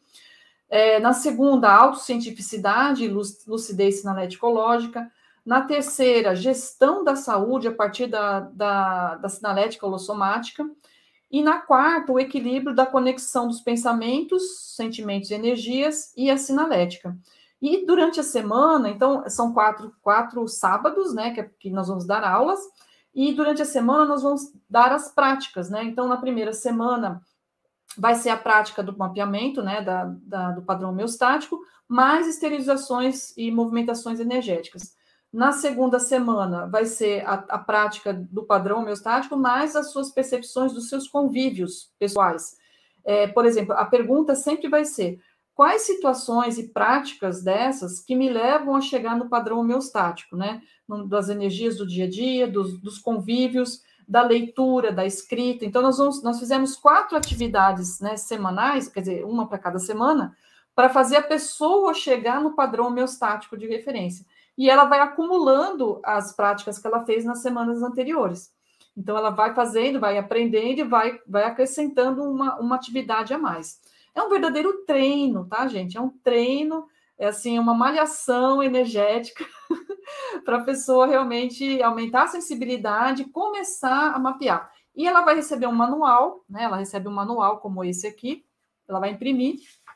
É, na segunda, autocientificidade e lucidez sinaléticológica. Na terceira, gestão da saúde a partir da, da, da sinalética holossomática. E na quarta, o equilíbrio da conexão dos pensamentos, sentimentos e energias e a sinalética. E durante a semana, então, são quatro, quatro sábados, né, que, que nós vamos dar aulas, e durante a semana nós vamos dar as práticas, né? Então, na primeira semana vai ser a prática do mapeamento, né, da, da, do padrão homeostático, mais esterilizações e movimentações energéticas. Na segunda semana, vai ser a, a prática do padrão homeostático, mais as suas percepções dos seus convívios pessoais. É, por exemplo, a pergunta sempre vai ser, quais situações e práticas dessas que me levam a chegar no padrão homeostático, né? Das energias do dia a dia, dos, dos convívios, da leitura, da escrita. Então, nós, vamos, nós fizemos quatro atividades, né, semanais, quer dizer, uma para cada semana, para fazer a pessoa chegar no padrão homeostático de referência. E ela vai acumulando as práticas que ela fez nas semanas anteriores. Então, ela vai fazendo, vai aprendendo e vai, vai acrescentando uma, uma atividade a mais. É um verdadeiro treino, tá, gente? É um treino, é assim, uma malhação energética para a pessoa realmente aumentar a sensibilidade, começar a mapear. E ela vai receber um manual, né? Ela recebe um manual como esse aqui, ela vai imprimir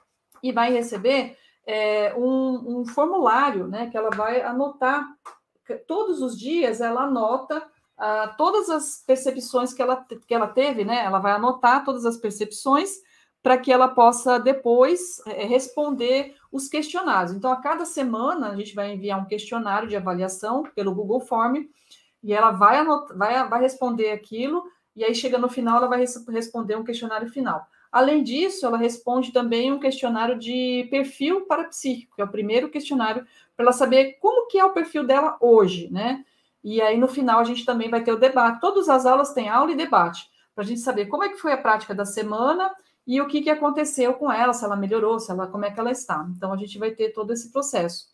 e vai receber é, um, um formulário, né? Que ela vai anotar. Todos os dias ela anota ah, todas as percepções que ela, que ela teve, né? Ela vai anotar todas as percepções para que ela possa depois é, responder os questionários. Então, a cada semana, a gente vai enviar um questionário de avaliação pelo Google Form, e ela vai, anotar, vai, vai responder aquilo, e aí chega no final, ela vai res- responder um questionário final. Além disso, ela responde também um questionário de perfil parapsíquico, que é o primeiro questionário, para ela saber como que é o perfil dela hoje, né? E aí, no final, a gente também vai ter o debate. Todas as aulas têm aula e debate, para a gente saber como é que foi a prática da semana, e o que, que aconteceu com ela, se ela melhorou, se ela, como é que ela está. Então, a gente vai ter todo esse processo.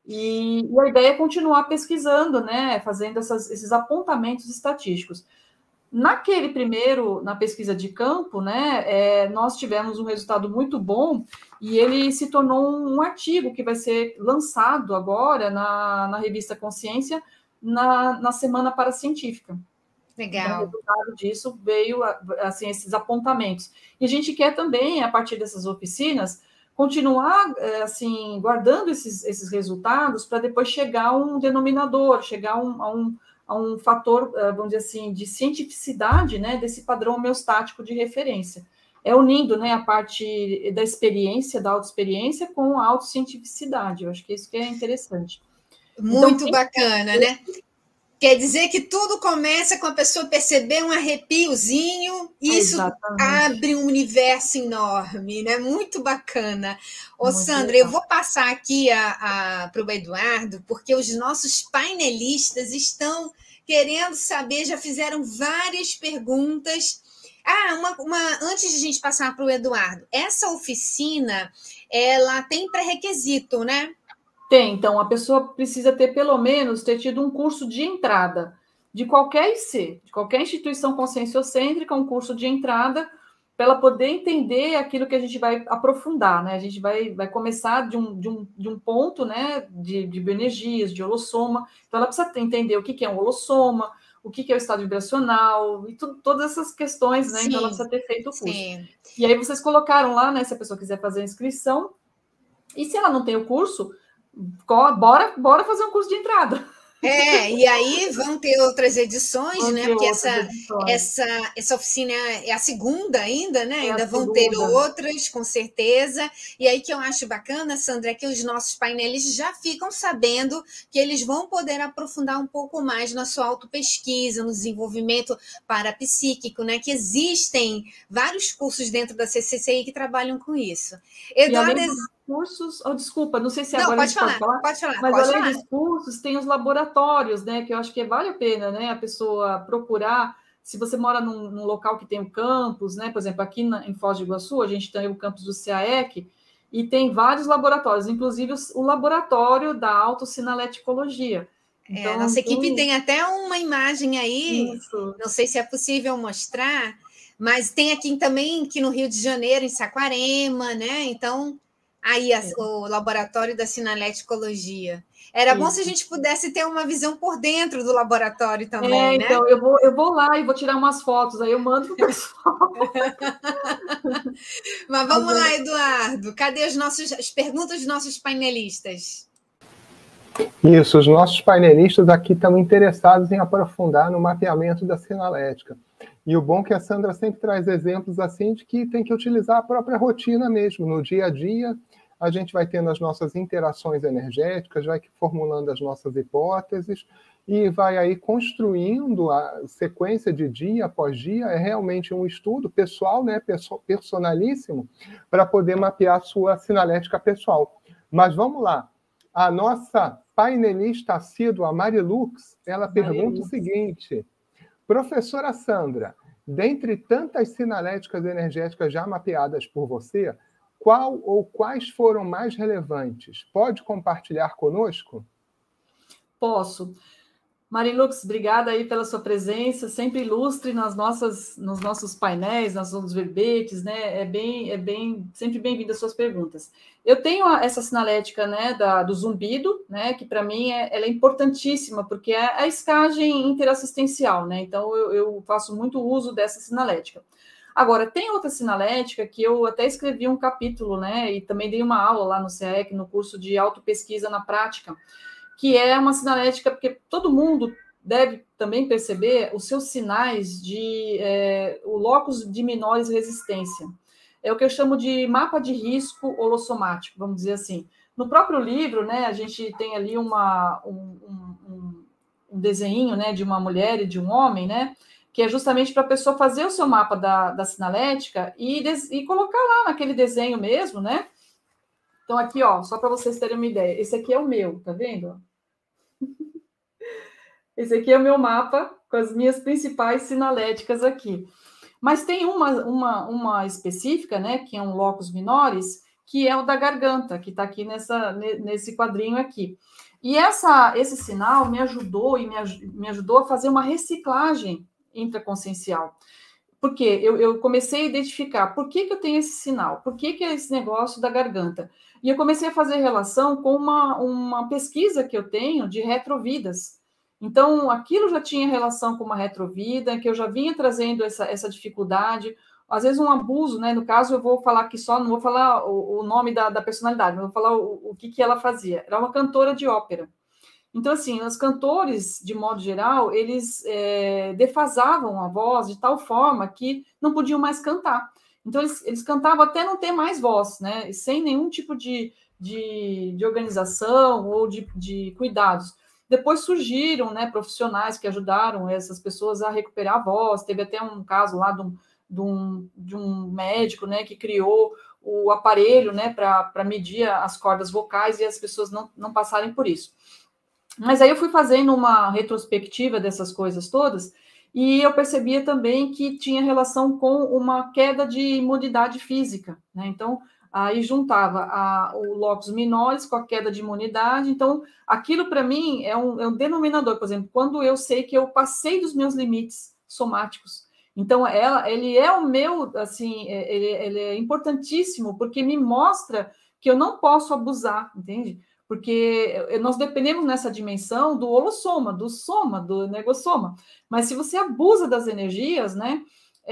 E, e a ideia é continuar pesquisando, né, fazendo essas, esses apontamentos estatísticos. Naquele primeiro, na pesquisa de campo, né, é, nós tivemos um resultado muito bom e ele se tornou um, um artigo que vai ser lançado agora na, na revista Consciência na, na Semana Paracientífica. Legal. O resultado disso veio, assim, esses apontamentos. E a gente quer também, a partir dessas oficinas, continuar, assim, guardando esses, esses resultados para depois chegar a um denominador, chegar a um, a um, a um fator, vamos dizer assim, de cientificidade, né, desse padrão homeostático de referência. É unindo, né, a parte da experiência, da autoexperiência, com a autocientificidade. Eu acho que isso que é interessante. Muito então, bacana, né? Quer dizer que tudo começa com a pessoa perceber um arrepiozinho, e isso Exatamente. Abre um universo enorme, né? Muito bacana. Ô, Muito Sandra, legal. Eu vou passar aqui para o Eduardo, porque os nossos painelistas estão querendo saber, já fizeram várias perguntas. Ah, uma, uma, antes de a gente passar para o Eduardo, essa oficina, ela tem pré-requisito, né? Tem, então, a pessoa precisa ter, pelo menos, ter tido um curso de entrada, de qualquer I C, de qualquer instituição conscienciocêntrica, um curso de entrada, para ela poder entender aquilo que a gente vai aprofundar, né? A gente vai, vai começar de um, de, um, de um ponto, né, de, de bioenergias, de holossoma, então ela precisa entender o que, que é um holossoma, o que, que é o estado vibracional, e tudo, todas essas questões, né? Sim, então ela precisa ter feito o curso. Sim. E aí vocês colocaram lá, né, se a pessoa quiser fazer a inscrição, e se ela não tem o curso, Bora, bora fazer um curso de entrada. É, e aí vão ter outras edições, vão né? Porque essa, essa, essa oficina é a segunda ainda, né? É ainda vão segunda. ter outras, com certeza. E aí que eu acho bacana, Sandra, é que os nossos painelistas já ficam sabendo que eles vão poder aprofundar um pouco mais na sua autopesquisa, no desenvolvimento parapsíquico, né? Que existem vários cursos dentro da C C C I que trabalham com isso. Eduardo, cursos, oh, desculpa, não sei se não, agora pode a gente falar, pode falar, pode falar, mas pode além falar. dos cursos, tem os laboratórios, né, que eu acho que vale a pena, né, a pessoa procurar, se você mora num, num local que tem um campus, né, por exemplo, aqui na, em Foz do Iguaçu, a gente tem o campus do C A E C, e tem vários laboratórios, inclusive o, o laboratório da autossinaléticologia. Então, é, nossa equipe tem... tem até uma imagem aí, Isso. Não sei se é possível mostrar, mas tem aqui também, aqui no Rio de Janeiro, em Saquarema, né, então... Aí, a, o laboratório da sinaléticologia. Era Isso. bom se a gente pudesse ter uma visão por dentro do laboratório também, é, né? Então, eu vou, eu vou lá e vou tirar umas fotos, aí eu mando para o pessoal. Mas vamos Mas, lá, Eduardo. Cadê os nossos, as perguntas dos nossos painelistas? Isso, os nossos painelistas aqui estão interessados em aprofundar no mapeamento da sinalética. E o bom é que a Sandra sempre traz exemplos assim de que tem que utilizar a própria rotina mesmo, no dia a dia. A gente vai tendo as nossas interações energéticas, vai formulando as nossas hipóteses e vai aí construindo a sequência de dia após dia. É realmente um estudo pessoal, né, personalíssimo, para poder mapear a sua sinalética pessoal. Mas vamos lá. A nossa painelista assídua, a Marilux, ela pergunta Marilux. o seguinte: professora Sandra, dentre tantas sinaléticas energéticas já mapeadas por você, qual ou quais foram mais relevantes? Pode compartilhar conosco? Posso. Marilux, obrigada aí pela sua presença, sempre ilustre nas nossas, nos nossos painéis, nas nossos verbetes, né? É bem, é bem, sempre bem-vinda as suas perguntas. Eu tenho essa sinalética, né, da, do zumbido, né, que para mim é, ela é importantíssima, porque é a escagem interassistencial, né? Então eu, eu faço muito uso dessa sinalética. Agora, tem outra sinalética que eu até escrevi um capítulo, né, e também dei uma aula lá no C A E C, no curso de autopesquisa na prática, que é uma sinalética, porque todo mundo deve também perceber os seus sinais de é, o locus de menores resistência. É o que eu chamo de mapa de risco holossomático, vamos dizer assim. No próprio livro, né, a gente tem ali uma, um, um, um desenho, né, de uma mulher e de um homem, né, que é justamente para a pessoa fazer o seu mapa da, da sinalética e, des, e colocar lá naquele desenho mesmo, né? Então, aqui, ó, só para vocês terem uma ideia, esse aqui é o meu, tá vendo? Esse aqui é o meu mapa com as minhas principais sinaléticas aqui. Mas tem uma, uma, uma específica, né, que é um locus minores, que é o da garganta, que está aqui nessa, nesse quadrinho aqui. E essa, esse sinal me ajudou e me, me ajudou a fazer uma reciclagem intraconsciencial. Porque eu, eu comecei a identificar por que, que eu tenho esse sinal, por que, que é esse negócio da garganta. E eu comecei a fazer relação com uma, uma pesquisa que eu tenho de retrovidas. Então, aquilo já tinha relação com uma retrovida, que eu já vinha trazendo essa, essa dificuldade, às vezes um abuso, né? No caso, eu vou falar aqui só, não vou falar o, o nome da, da personalidade, mas vou falar o, o que, que ela fazia. Era uma cantora de ópera. Então, assim, os cantores, de modo geral, eles é, defasavam a voz de tal forma que não podiam mais cantar. Então, eles, eles cantavam até não ter mais voz, né? Sem nenhum tipo de, de, de organização ou de, de cuidados. Depois surgiram, né, profissionais que ajudaram essas pessoas a recuperar a voz. Teve até um caso lá de um, de um, de um médico, né, que criou o aparelho, né, para medir as cordas vocais e as pessoas não, não passarem por isso. Mas aí eu fui fazendo uma retrospectiva dessas coisas todas e eu percebia também que tinha relação com uma queda de imunidade física, né? Então, aí juntava a, o locus minoris com a queda de imunidade. Então, aquilo para mim é um, é um denominador, por exemplo, quando eu sei que eu passei dos meus limites somáticos. Então, ela, ele é o meu, assim, ele, ele é importantíssimo, porque me mostra que eu não posso abusar, entende? Porque nós dependemos nessa dimensão do holossoma, do soma, do negossoma. Mas se você abusa das energias, né,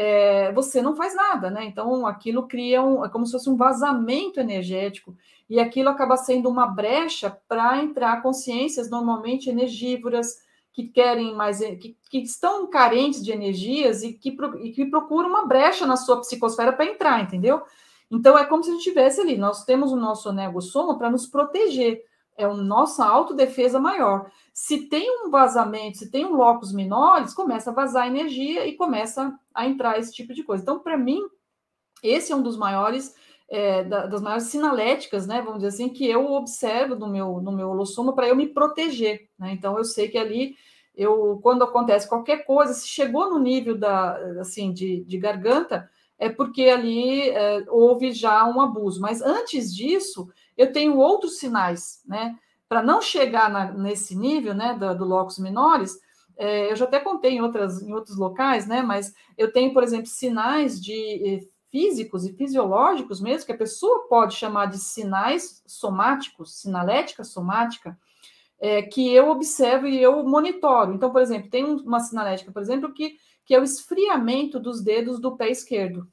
é, você não faz nada, né? Então, aquilo cria um, é como se fosse um vazamento energético, e aquilo acaba sendo uma brecha para entrar consciências normalmente energívoras, que querem mais, que, que estão carentes de energias e que, e que procuram uma brecha na sua psicosfera para entrar, entendeu? Então, é como se a gente tivesse ali, nós temos o nosso negossoma para nos proteger, é a nossa autodefesa maior. Se tem um vazamento, se tem um locus minoris, começa a vazar energia e começa a entrar esse tipo de coisa. Então, para mim, esse é um dos maiores, é, das maiores sinaléticas, né, vamos dizer assim, que eu observo no meu, no meu holossoma para eu me proteger, né? Então, eu sei que ali, eu, quando acontece qualquer coisa, se chegou no nível da, assim, de, de garganta, é porque ali é, houve já um abuso. Mas antes disso, eu tenho outros sinais, né? Para não chegar na, nesse nível, né, do, do locus minoris, é, eu já até contei em, outras, em outros locais, né? Mas eu tenho, por exemplo, sinais de físicos e fisiológicos mesmo, que a pessoa pode chamar de sinais somáticos, sinalética somática, é, que eu observo e eu monitoro. Então, por exemplo, tem uma sinalética, por exemplo, que, que é o esfriamento dos dedos do pé esquerdo.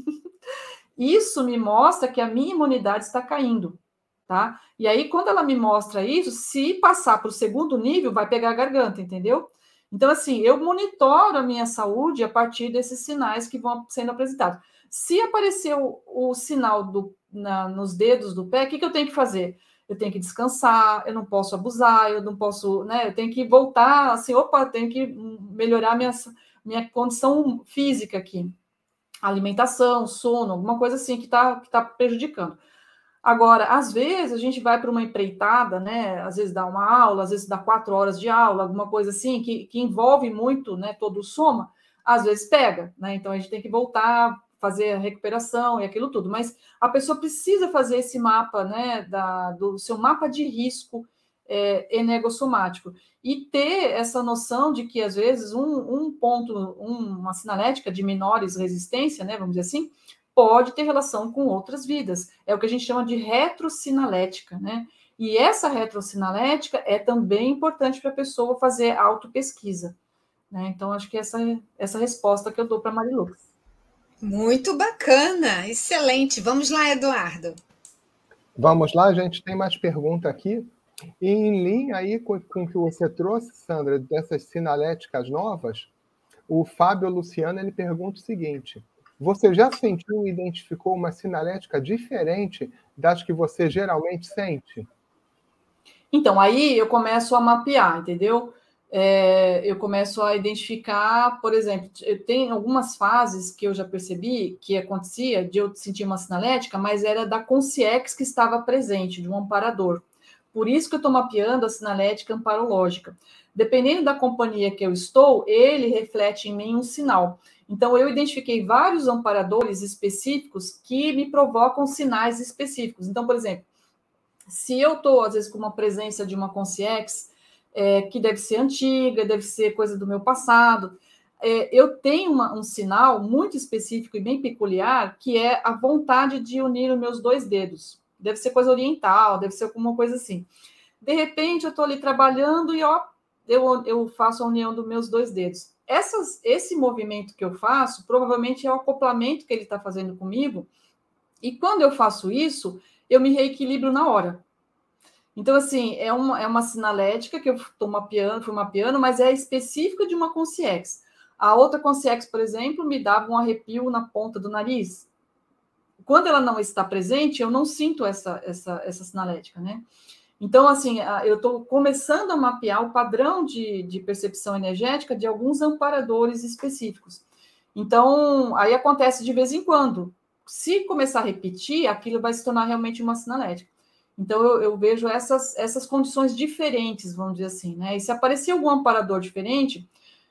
Isso me mostra que a minha imunidade está caindo, tá? E aí, quando ela me mostra isso, se passar para o segundo nível, vai pegar a garganta, entendeu? Então, assim, eu monitoro a minha saúde a partir desses sinais que vão sendo apresentados. Se aparecer o, o sinal do, na, nos dedos do pé, o que, que eu tenho que fazer? Eu tenho que descansar, eu não posso abusar, eu não posso, né? Eu tenho que voltar, assim, opa, eu tenho que melhorar minha, minha condição física aqui. Alimentação, sono, alguma coisa assim que está que tá prejudicando. Agora, às vezes, a gente vai para uma empreitada, né? Às vezes dá uma aula, às vezes dá quatro horas de aula, alguma coisa assim, que, que envolve muito, né, todo o soma, às vezes pega, né? Então, a gente tem que voltar, fazer a recuperação e aquilo tudo. Mas a pessoa precisa fazer esse mapa, né, da, do seu mapa de risco é, energossomático. E ter essa noção de que, às vezes, um, um ponto, um, uma sinalética de menores resistência, né, vamos dizer assim, pode ter relação com outras vidas. É o que a gente chama de retrosinalética, né? E essa retrosinalética é também importante para a pessoa fazer autopesquisa, né? Então, acho que essa é essa resposta que eu dou para a Marilux. Muito bacana, excelente. Vamos lá, Eduardo. Vamos lá, a gente tem mais pergunta aqui. E em linha aí com, com o que você trouxe, Sandra, dessas sinaléticas novas, o Fábio Luciano, ele pergunta o seguinte: você já sentiu e identificou uma sinalética diferente das que você geralmente sente? Então, aí eu começo a mapear, entendeu? É, eu começo a identificar, por exemplo, tem algumas fases que eu já percebi que acontecia de eu sentir uma sinalética, mas era da consciex que estava presente, de um amparador. Por isso que eu estou mapeando a sinalética amparológica. Dependendo da companhia que eu estou, ele reflete em mim um sinal. Então, eu identifiquei vários amparadores específicos que me provocam sinais específicos. Então, por exemplo, se eu estou, às vezes, com uma presença de uma consciex, é, que deve ser antiga, deve ser coisa do meu passado, é, eu tenho uma, um sinal muito específico e bem peculiar, que é a vontade de unir os meus dois dedos. Deve ser coisa oriental, deve ser alguma coisa assim. De repente, eu estou ali trabalhando e ó, eu, eu faço a união dos meus dois dedos. Essas, esse movimento que eu faço, provavelmente é o acoplamento que ele está fazendo comigo, e quando eu faço isso, eu me reequilibro na hora. Então, assim, é uma, é uma sinalética que eu estou mapeando, fui mapeando, mas é específica de uma Consciex. A outra Consciex, por exemplo, me dava um arrepio na ponta do nariz. Quando ela não está presente, eu não sinto essa, essa, essa sinalética, né? Então, assim, eu estou começando a mapear o padrão de, de percepção energética de alguns amparadores específicos. Então, aí acontece de vez em quando. Se começar a repetir, aquilo vai se tornar realmente uma sinalética. Então, eu, eu vejo essas, essas condições diferentes, vamos dizer assim, né? E se aparecer algum amparador diferente,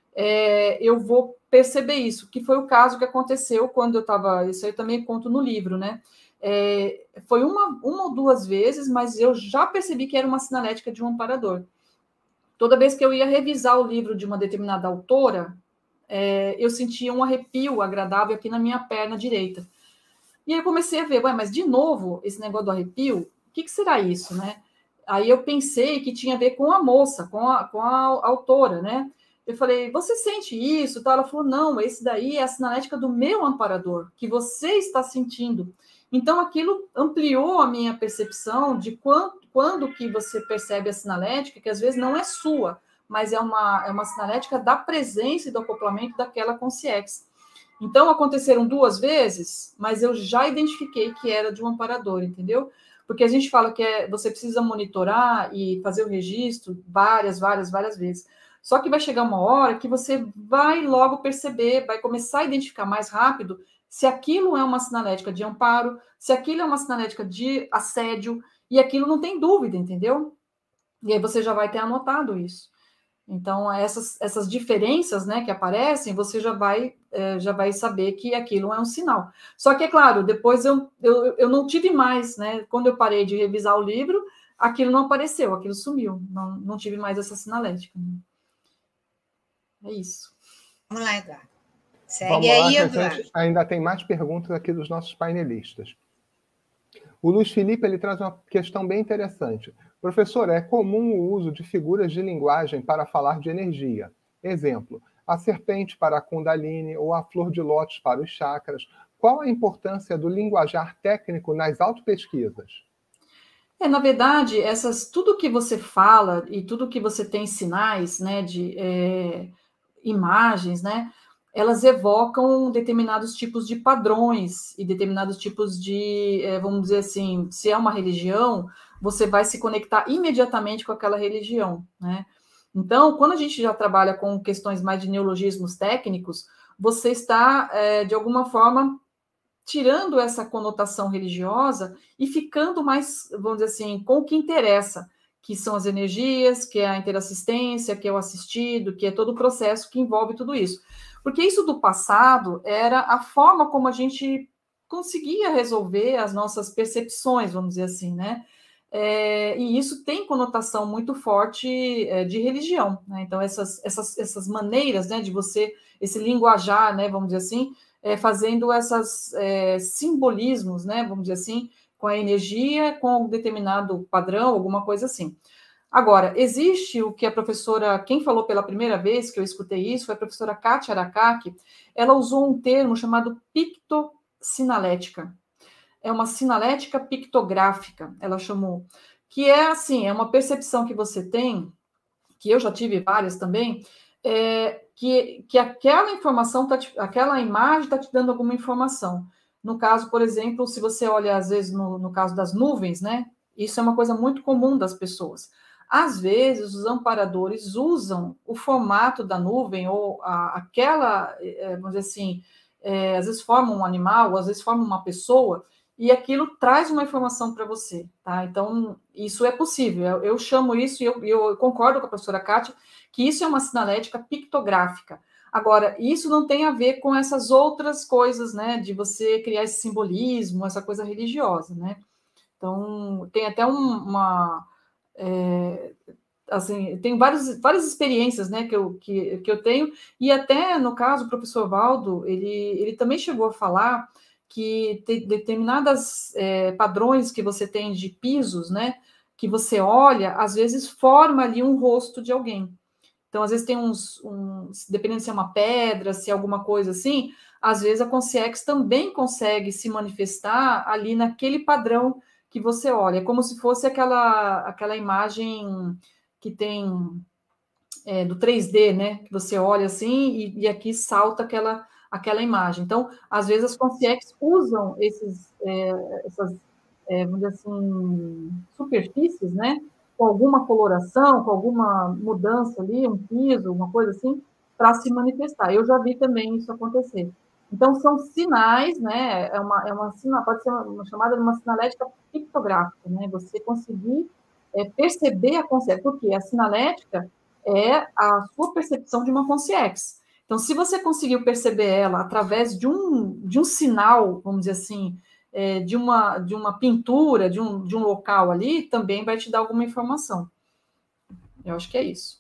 é, eu vou perceber isso, que foi o caso que aconteceu quando eu estava... Isso eu também conto no livro, né? É, foi uma, uma ou duas vezes, mas eu já percebi que era uma sinalética de um amparador. Toda vez que eu ia revisar o livro de uma determinada autora, é, eu sentia um arrepio agradável aqui na minha perna direita. E aí eu comecei a ver, ué, mas de novo, esse negócio do arrepio, o que, que será isso, né? Aí eu pensei que tinha a ver com a moça, com a, com a autora, né? Eu falei, você sente isso? Ela falou, não, esse daí é a sinalética do meu amparador, que você está sentindo. Então, aquilo ampliou a minha percepção de quando, quando que você percebe a sinalética, que às vezes não é sua, mas é uma, é uma sinalética da presença e do acoplamento daquela Consciex. Então, aconteceram duas vezes, mas eu já identifiquei que era de um amparador, entendeu? Porque a gente fala que é, você precisa monitorar e fazer o registro várias, várias, várias vezes. Só que vai chegar uma hora que você vai logo perceber, vai começar a identificar mais rápido se aquilo é uma sinalética de amparo, se aquilo é uma sinalética de assédio, e aquilo não tem dúvida, entendeu? E aí você já vai ter anotado isso. Então, essas, essas diferenças, né, que aparecem, você já vai, é, já vai saber que aquilo é um sinal. Só que, é claro, depois eu, eu, eu não tive mais, né? Quando eu parei de revisar o livro, aquilo não apareceu, aquilo sumiu. Não, não tive mais essa sinalética. É isso. Vamos lá, Eduardo. Segue Vamos aí, lá, que Eduardo. a gente ainda tem mais perguntas aqui dos nossos painelistas. O Luiz Felipe ele traz uma questão bem interessante. Professor, é comum o uso de figuras de linguagem para falar de energia. Exemplo, a serpente para a Kundalini ou a flor de lótus para os chakras. Qual a importância do linguajar técnico nas autopesquisas? É, na verdade, essas, tudo que você fala e tudo que você tem sinais, né, de é, imagens, né, elas evocam determinados tipos de padrões e determinados tipos de, é, vamos dizer assim, se é uma religião, você vai se conectar imediatamente com aquela religião, né? Então, quando a gente já trabalha com questões mais de neologismos técnicos, você está, é, de alguma forma, tirando essa conotação religiosa e ficando mais, vamos dizer assim, com o que interessa, que são as energias, que é a interassistência, que é o assistido, que é todo o processo que envolve tudo isso. Porque isso do passado era a forma como a gente conseguia resolver as nossas percepções, vamos dizer assim, né? É, e isso tem conotação muito forte é, de religião, né? Então, essas, essas, essas maneiras, né, de você, esse linguajar, né, vamos dizer assim, é, fazendo esses é, simbolismos, né, vamos dizer assim, com a energia, com um determinado padrão, alguma coisa assim. Agora, existe o que a professora, quem falou pela primeira vez que eu escutei isso, foi a professora Kátia Arakaki, ela usou um termo chamado pictosinalética. É uma sinalética pictográfica, ela chamou, que é assim, é uma percepção que você tem, que eu já tive várias também, é, que, que aquela informação, tá te, aquela imagem está te dando alguma informação. No caso, por exemplo, se você olha, às vezes, no, no caso das nuvens, né? Isso é uma coisa muito comum das pessoas. Às vezes, os amparadores usam o formato da nuvem, ou a, aquela, é, vamos dizer assim, é, às vezes formam um animal, às vezes formam uma pessoa, e aquilo traz uma informação para você, tá? Então, isso é possível. Eu, eu chamo isso, e eu, eu concordo com a professora Kátia, que isso é uma sinalética pictográfica. Agora, isso não tem a ver com essas outras coisas, né, de você criar esse simbolismo, essa coisa religiosa, né? Então, tem até um, uma... É, assim, tem várias, várias experiências, né, que eu, que, que eu tenho, e até, no caso, o professor Valdo, ele, ele também chegou a falar que tem determinadas é, padrões que você tem de pisos, né, que você olha, às vezes forma ali um rosto de alguém. Então, às vezes tem uns, uns, dependendo se é uma pedra, se é alguma coisa assim, às vezes a Consciex também consegue se manifestar ali naquele padrão que você olha. É como se fosse aquela, aquela imagem que tem é, do três D, né? Que você olha assim e, e aqui salta aquela, aquela imagem. Então, às vezes as consciências usam esses, é, essas, é, vamos dizer assim, superfícies, né? Com alguma coloração, com alguma mudança ali, um piso, uma coisa assim, para se manifestar. Eu já vi também isso acontecer. Então, são sinais, né? É uma, é uma, pode ser uma, uma chamada de uma sinalética pictográfica, né? Você conseguir é, perceber a consciência, porque a sinalética é a sua percepção de uma consciência. Então, se você conseguiu perceber ela através de um, de um sinal, vamos dizer assim, é, de, uma, de uma pintura, de um, de um local ali, também vai te dar alguma informação. Eu acho que é isso.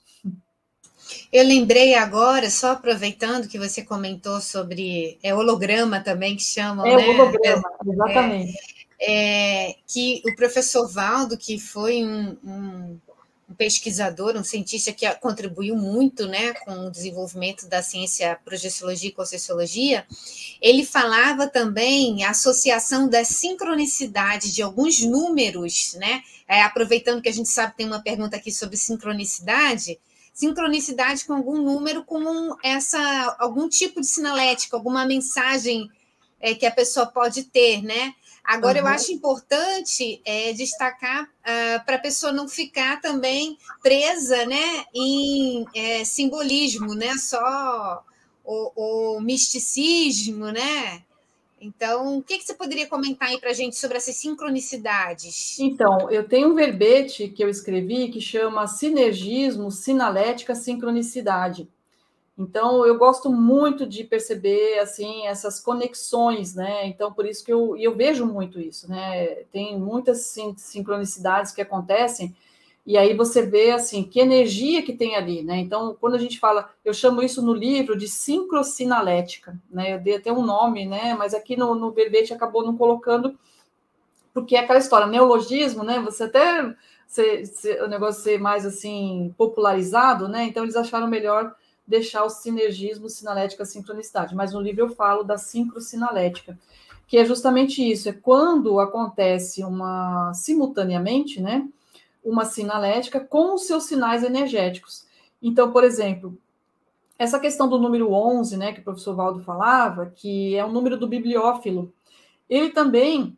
Eu lembrei agora, só aproveitando que você comentou sobre é, holograma também, que chamam, é, né? Holograma, exatamente. É, é, que o professor Valdo, que foi um, um, um pesquisador, um cientista que contribuiu muito, né, com o desenvolvimento da ciência projeciologia e conscienciologia, ele falava também a associação da sincronicidade de alguns números, né? É, aproveitando que a gente sabe que tem uma pergunta aqui sobre sincronicidade, sincronicidade com algum número, com essa, algum tipo de sinalética, alguma mensagem é, que a pessoa pode ter, né? Agora, uhum. eu acho importante é, destacar uh, para a pessoa não ficar também presa, né, em é, simbolismo, né, só o, o misticismo, né? Então, o que, que você poderia comentar aí para a gente sobre essas sincronicidades? Então, eu tenho um verbete que eu escrevi que chama Sinergismo, Sinalética, Sincronicidade. Então, eu gosto muito de perceber, assim, essas conexões, né? Então, por isso que eu, eu vejo muito isso, né? Tem muitas sincronicidades que acontecem, e aí você vê, assim, que energia que tem ali, né? Então, quando a gente fala, eu chamo isso no livro de sincrosinalética, né? Eu dei até um nome, né? Mas aqui no, no verbete acabou não colocando, porque é aquela história, neologismo, né? Você até, se, se, o negócio ser mais, assim, popularizado, né? Então, eles acharam melhor deixar o sinergismo, sinalética, sincronicidade. Mas no livro eu falo da sincrosinalética, que é justamente isso, é quando acontece uma, simultaneamente, né, uma sinalética com os seus sinais energéticos. Então, por exemplo, essa questão do número onze, né, que o professor Valdo falava, que é um número do bibliófilo, ele também,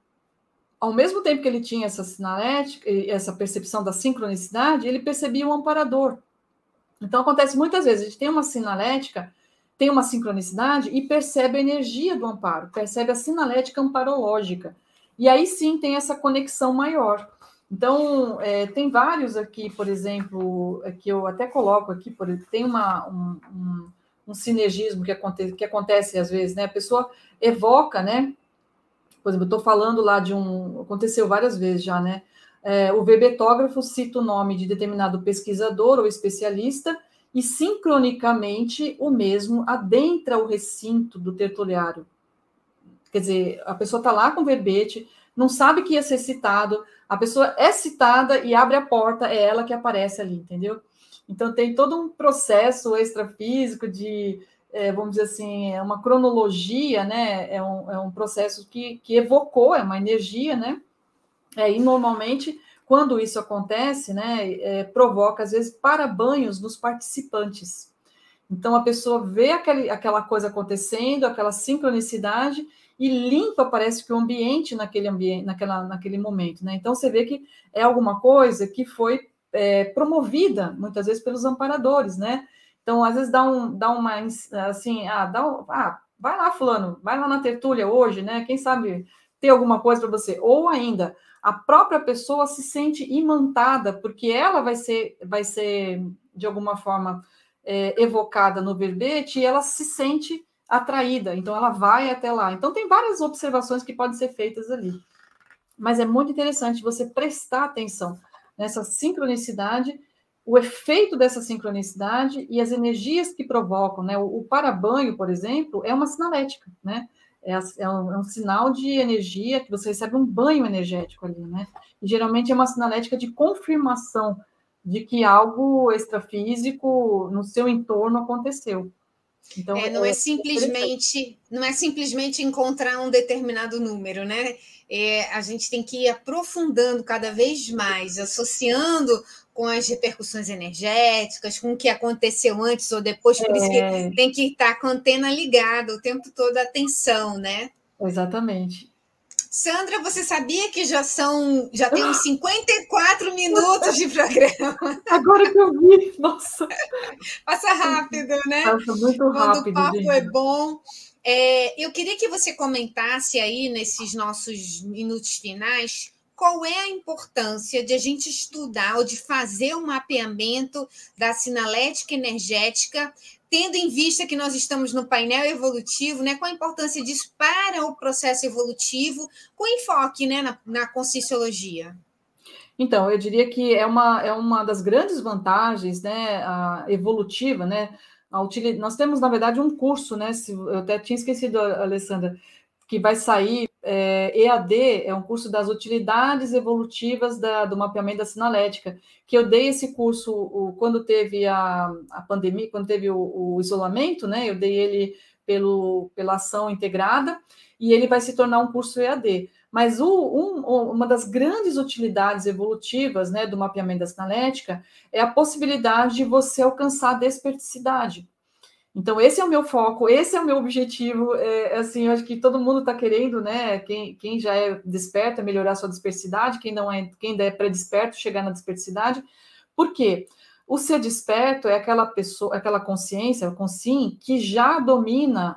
ao mesmo tempo que ele tinha essa sinalética, essa percepção da sincronicidade, ele percebia o amparador. Então, acontece muitas vezes, a gente tem uma sinalética, tem uma sincronicidade e percebe a energia do amparo, percebe a sinalética amparológica. E aí sim tem essa conexão maior. Então, é, tem vários aqui, por exemplo, que eu até coloco aqui, por, tem uma, um, um, um sinergismo que acontece, que acontece às vezes, né? A pessoa evoca, né? Por exemplo, eu estou falando lá de um... Aconteceu várias vezes já, né? É, o verbetógrafo cita o nome de determinado pesquisador ou especialista e, sincronicamente, o mesmo adentra o recinto do tertuliário. Quer dizer, a pessoa está lá com o verbete, não sabe que ia ser citado, a pessoa é citada e abre a porta, é ela que aparece ali, entendeu? Então, tem todo um processo extrafísico de, é, vamos dizer assim, é uma cronologia, né? É um, é um processo que, que evocou, é uma energia, né? É, e normalmente, quando isso acontece, né, é, provoca, às vezes, parabanhos nos participantes. Então, a pessoa vê aquele, aquela coisa acontecendo, aquela sincronicidade, e limpa, parece que o ambiente naquele, ambiente, naquela, naquele momento. Né? Então, você vê que é alguma coisa que foi é, promovida, muitas vezes, pelos amparadores. Né? Então, às vezes, dá, um, dá uma, assim, ah, dá um, ah, vai lá, fulano, vai lá na tertúlia hoje, né? Quem sabe ter alguma coisa para você. Ou ainda, a própria pessoa se sente imantada, porque ela vai ser, vai ser de alguma forma, é, evocada no verbete, e ela se sente atraída, então ela vai até lá. Então, tem várias observações que podem ser feitas ali. Mas é muito interessante você prestar atenção nessa sincronicidade, o efeito dessa sincronicidade e as energias que provocam, né? O, o parabanho, por exemplo, é uma sinalética, né? É, é, um, é um sinal de energia, que você recebe um banho energético ali, né? E geralmente é uma sinalética de confirmação de que algo extrafísico no seu entorno aconteceu. Então, é, não é, é simplesmente não é simplesmente encontrar um determinado número, né? É, a gente tem que ir aprofundando cada vez mais, associando com as repercussões energéticas, com o que aconteceu antes ou depois, por isso que É, tem que estar com a antena ligada o tempo todo, a atenção, né? exatamente. Sandra, você sabia que já são, já tem uns cinquenta e quatro minutos de programa? Agora que eu vi, nossa, Passa rápido, né? passa muito Quando o rápido, papo é gente. bom. É, eu queria que você comentasse aí, nesses nossos minutos finais, qual é a importância de a gente estudar ou de fazer um mapeamento da sinalética energética, tendo em vista que nós estamos no painel evolutivo, né? Qual a importância disso para o processo evolutivo, com enfoque, né, na, na conscienciologia? Então, eu diria que é uma, é uma das grandes vantagens, né, a evolutiva, né, a utilidade. Nós temos, na verdade, um curso, né, se, eu até tinha esquecido, Alessandra, que vai sair, é, E A D, é um curso das utilidades evolutivas da, do mapeamento da sinalética, que eu dei esse curso o, quando teve a, a pandemia, quando teve o, o isolamento, né, eu dei ele pelo, pela ação integrada, e ele vai se tornar um curso E A D. Mas o, um, uma das grandes utilidades evolutivas, né, do mapeamento da sinalética é a possibilidade de você alcançar a desperticidade. Então, esse é o meu foco, esse é o meu objetivo. É, assim, eu acho que todo mundo está querendo, né? Quem, quem já é desperto é melhorar sua dispersidade, quem não é, quem ainda é pré-desperto, chegar na dispersidade. Por quê? O ser desperto é aquela pessoa, aquela consciência, o consciência, que já domina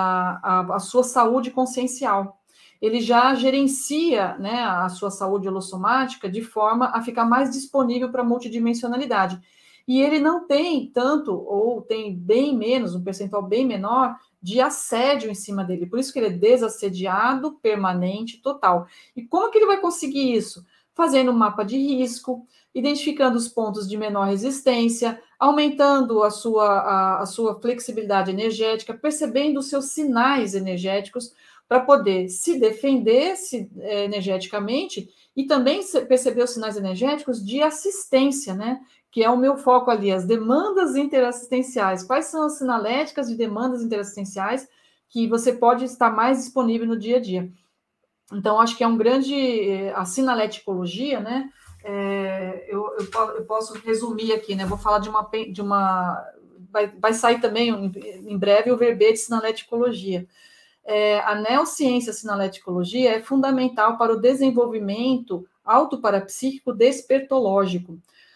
a, a, a sua saúde consciencial. Ele já gerencia, né, a sua saúde holossomática de forma a ficar mais disponível para a multidimensionalidade. E ele não tem tanto, ou tem bem menos, um percentual bem menor, de assédio em cima dele. Por isso que ele é desassediado, permanente, total. E como que ele vai conseguir isso? Fazendo um mapa de risco, identificando os pontos de menor resistência, aumentando a sua, a, a sua flexibilidade energética, percebendo os seus sinais energéticos, para poder se defender se, é, energeticamente e também perceber os sinais energéticos de assistência, né? Que é o meu foco ali, as demandas interassistenciais. Quais são as sinaléticas de demandas interassistenciais que você pode estar mais disponível no dia a dia? Então, acho que é um grande... A sinaléticologia, né? É, eu, eu, eu posso resumir aqui, né? Vou falar de uma... De uma vai, vai sair também, em breve, o verbete sinaléticologia. É, a neociência sinaléticologia é fundamental para o desenvolvimento autoparapsíquico despertológico.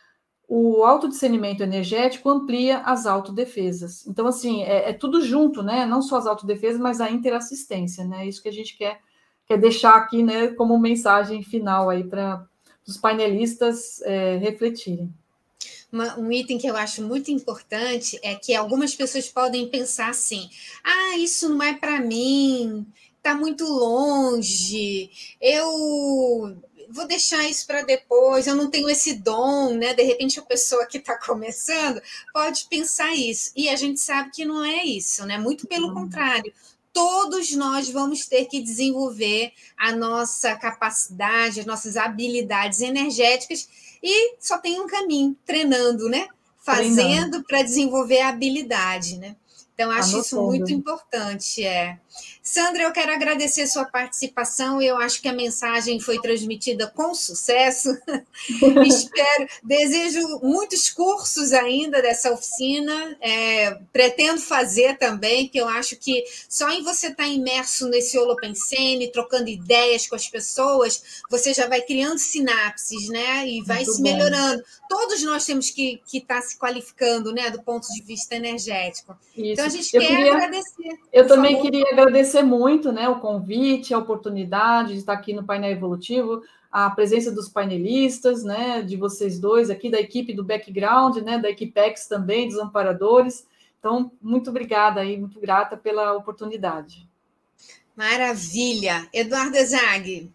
O autodiscernimento energético amplia as autodefesas. Então, assim, é, é tudo junto, né? Não só as autodefesas, mas a interassistência, né? Isso que a gente quer, quer deixar aqui, né, como mensagem final aí para os painelistas é, refletirem. Uma, um item que eu acho muito importante é que algumas pessoas podem pensar assim: ah, isso não é para mim, está muito longe, eu vou deixar isso para depois, eu não tenho esse dom, né? De repente a pessoa que está começando pode pensar isso. E a gente sabe que não é isso, né? Muito pelo contrário. Todos nós vamos ter que desenvolver a nossa capacidade, as nossas habilidades energéticas, e só tem um caminho, treinando, né? Fazendo para desenvolver a habilidade, né? Então, acho Anotando. Isso muito importante. É. Sandra, eu quero agradecer sua participação. Eu acho que a mensagem foi transmitida com sucesso. Espero, desejo muitos cursos ainda dessa oficina. É, pretendo fazer também, que eu acho que só em você estar imerso nesse holopensene, trocando ideias com as pessoas, você já vai criando sinapses, né? E vai muito se melhorando. Bom. Todos nós temos que, que estar se qualificando, né? Do ponto de vista energético. Isso. Então, a gente eu quer queria, agradecer. Eu também favor. queria agradecer muito, né, o convite, a oportunidade de estar aqui no painel evolutivo, a presença dos painelistas, né, de vocês dois aqui, da equipe do background, né, da Equipex também, dos amparadores. Então, muito obrigada aí, muito grata pela oportunidade. Maravilha. Eduardo Zag.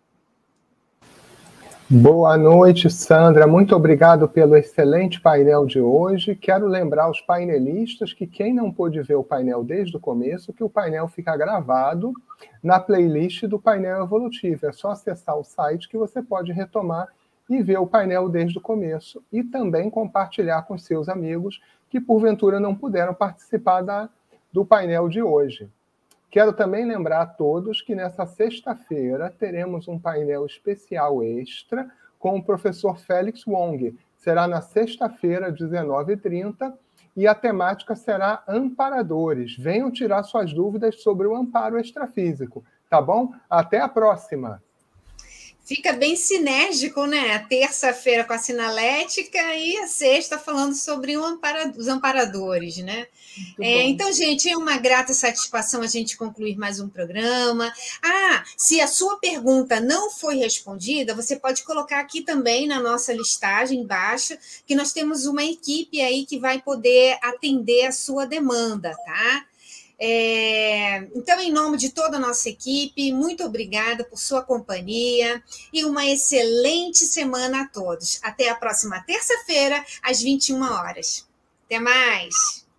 Boa noite, Sandra. Muito obrigado pelo excelente painel de hoje. Quero lembrar os painelistas que quem não pôde ver o painel desde o começo, que o painel fica gravado na playlist do painel evolutivo. É só acessar o site que você pode retomar e ver o painel desde o começo e também compartilhar com seus amigos que porventura não puderam participar da, do painel de hoje. Quero também lembrar a todos que nessa sexta-feira teremos um painel especial extra com o professor Félix Wong. Será na sexta-feira, dezenove e trinta, e a temática será amparadores. Venham tirar suas dúvidas sobre o amparo extrafísico, tá bom? Até a próxima! Fica bem sinérgico, né? A terça-feira com a sinalética e a sexta falando sobre um ampara, os amparadores, né? É, então, gente, é uma grata satisfação a gente concluir mais um programa. Ah, se a sua pergunta não foi respondida, você pode colocar aqui também na nossa listagem embaixo, que nós temos uma equipe aí que vai poder atender a sua demanda, tá? É, então, em nome de toda a nossa equipe, muito obrigada por sua companhia e uma excelente semana a todos. Até a próxima terça-feira, às vinte e uma horas. Até mais!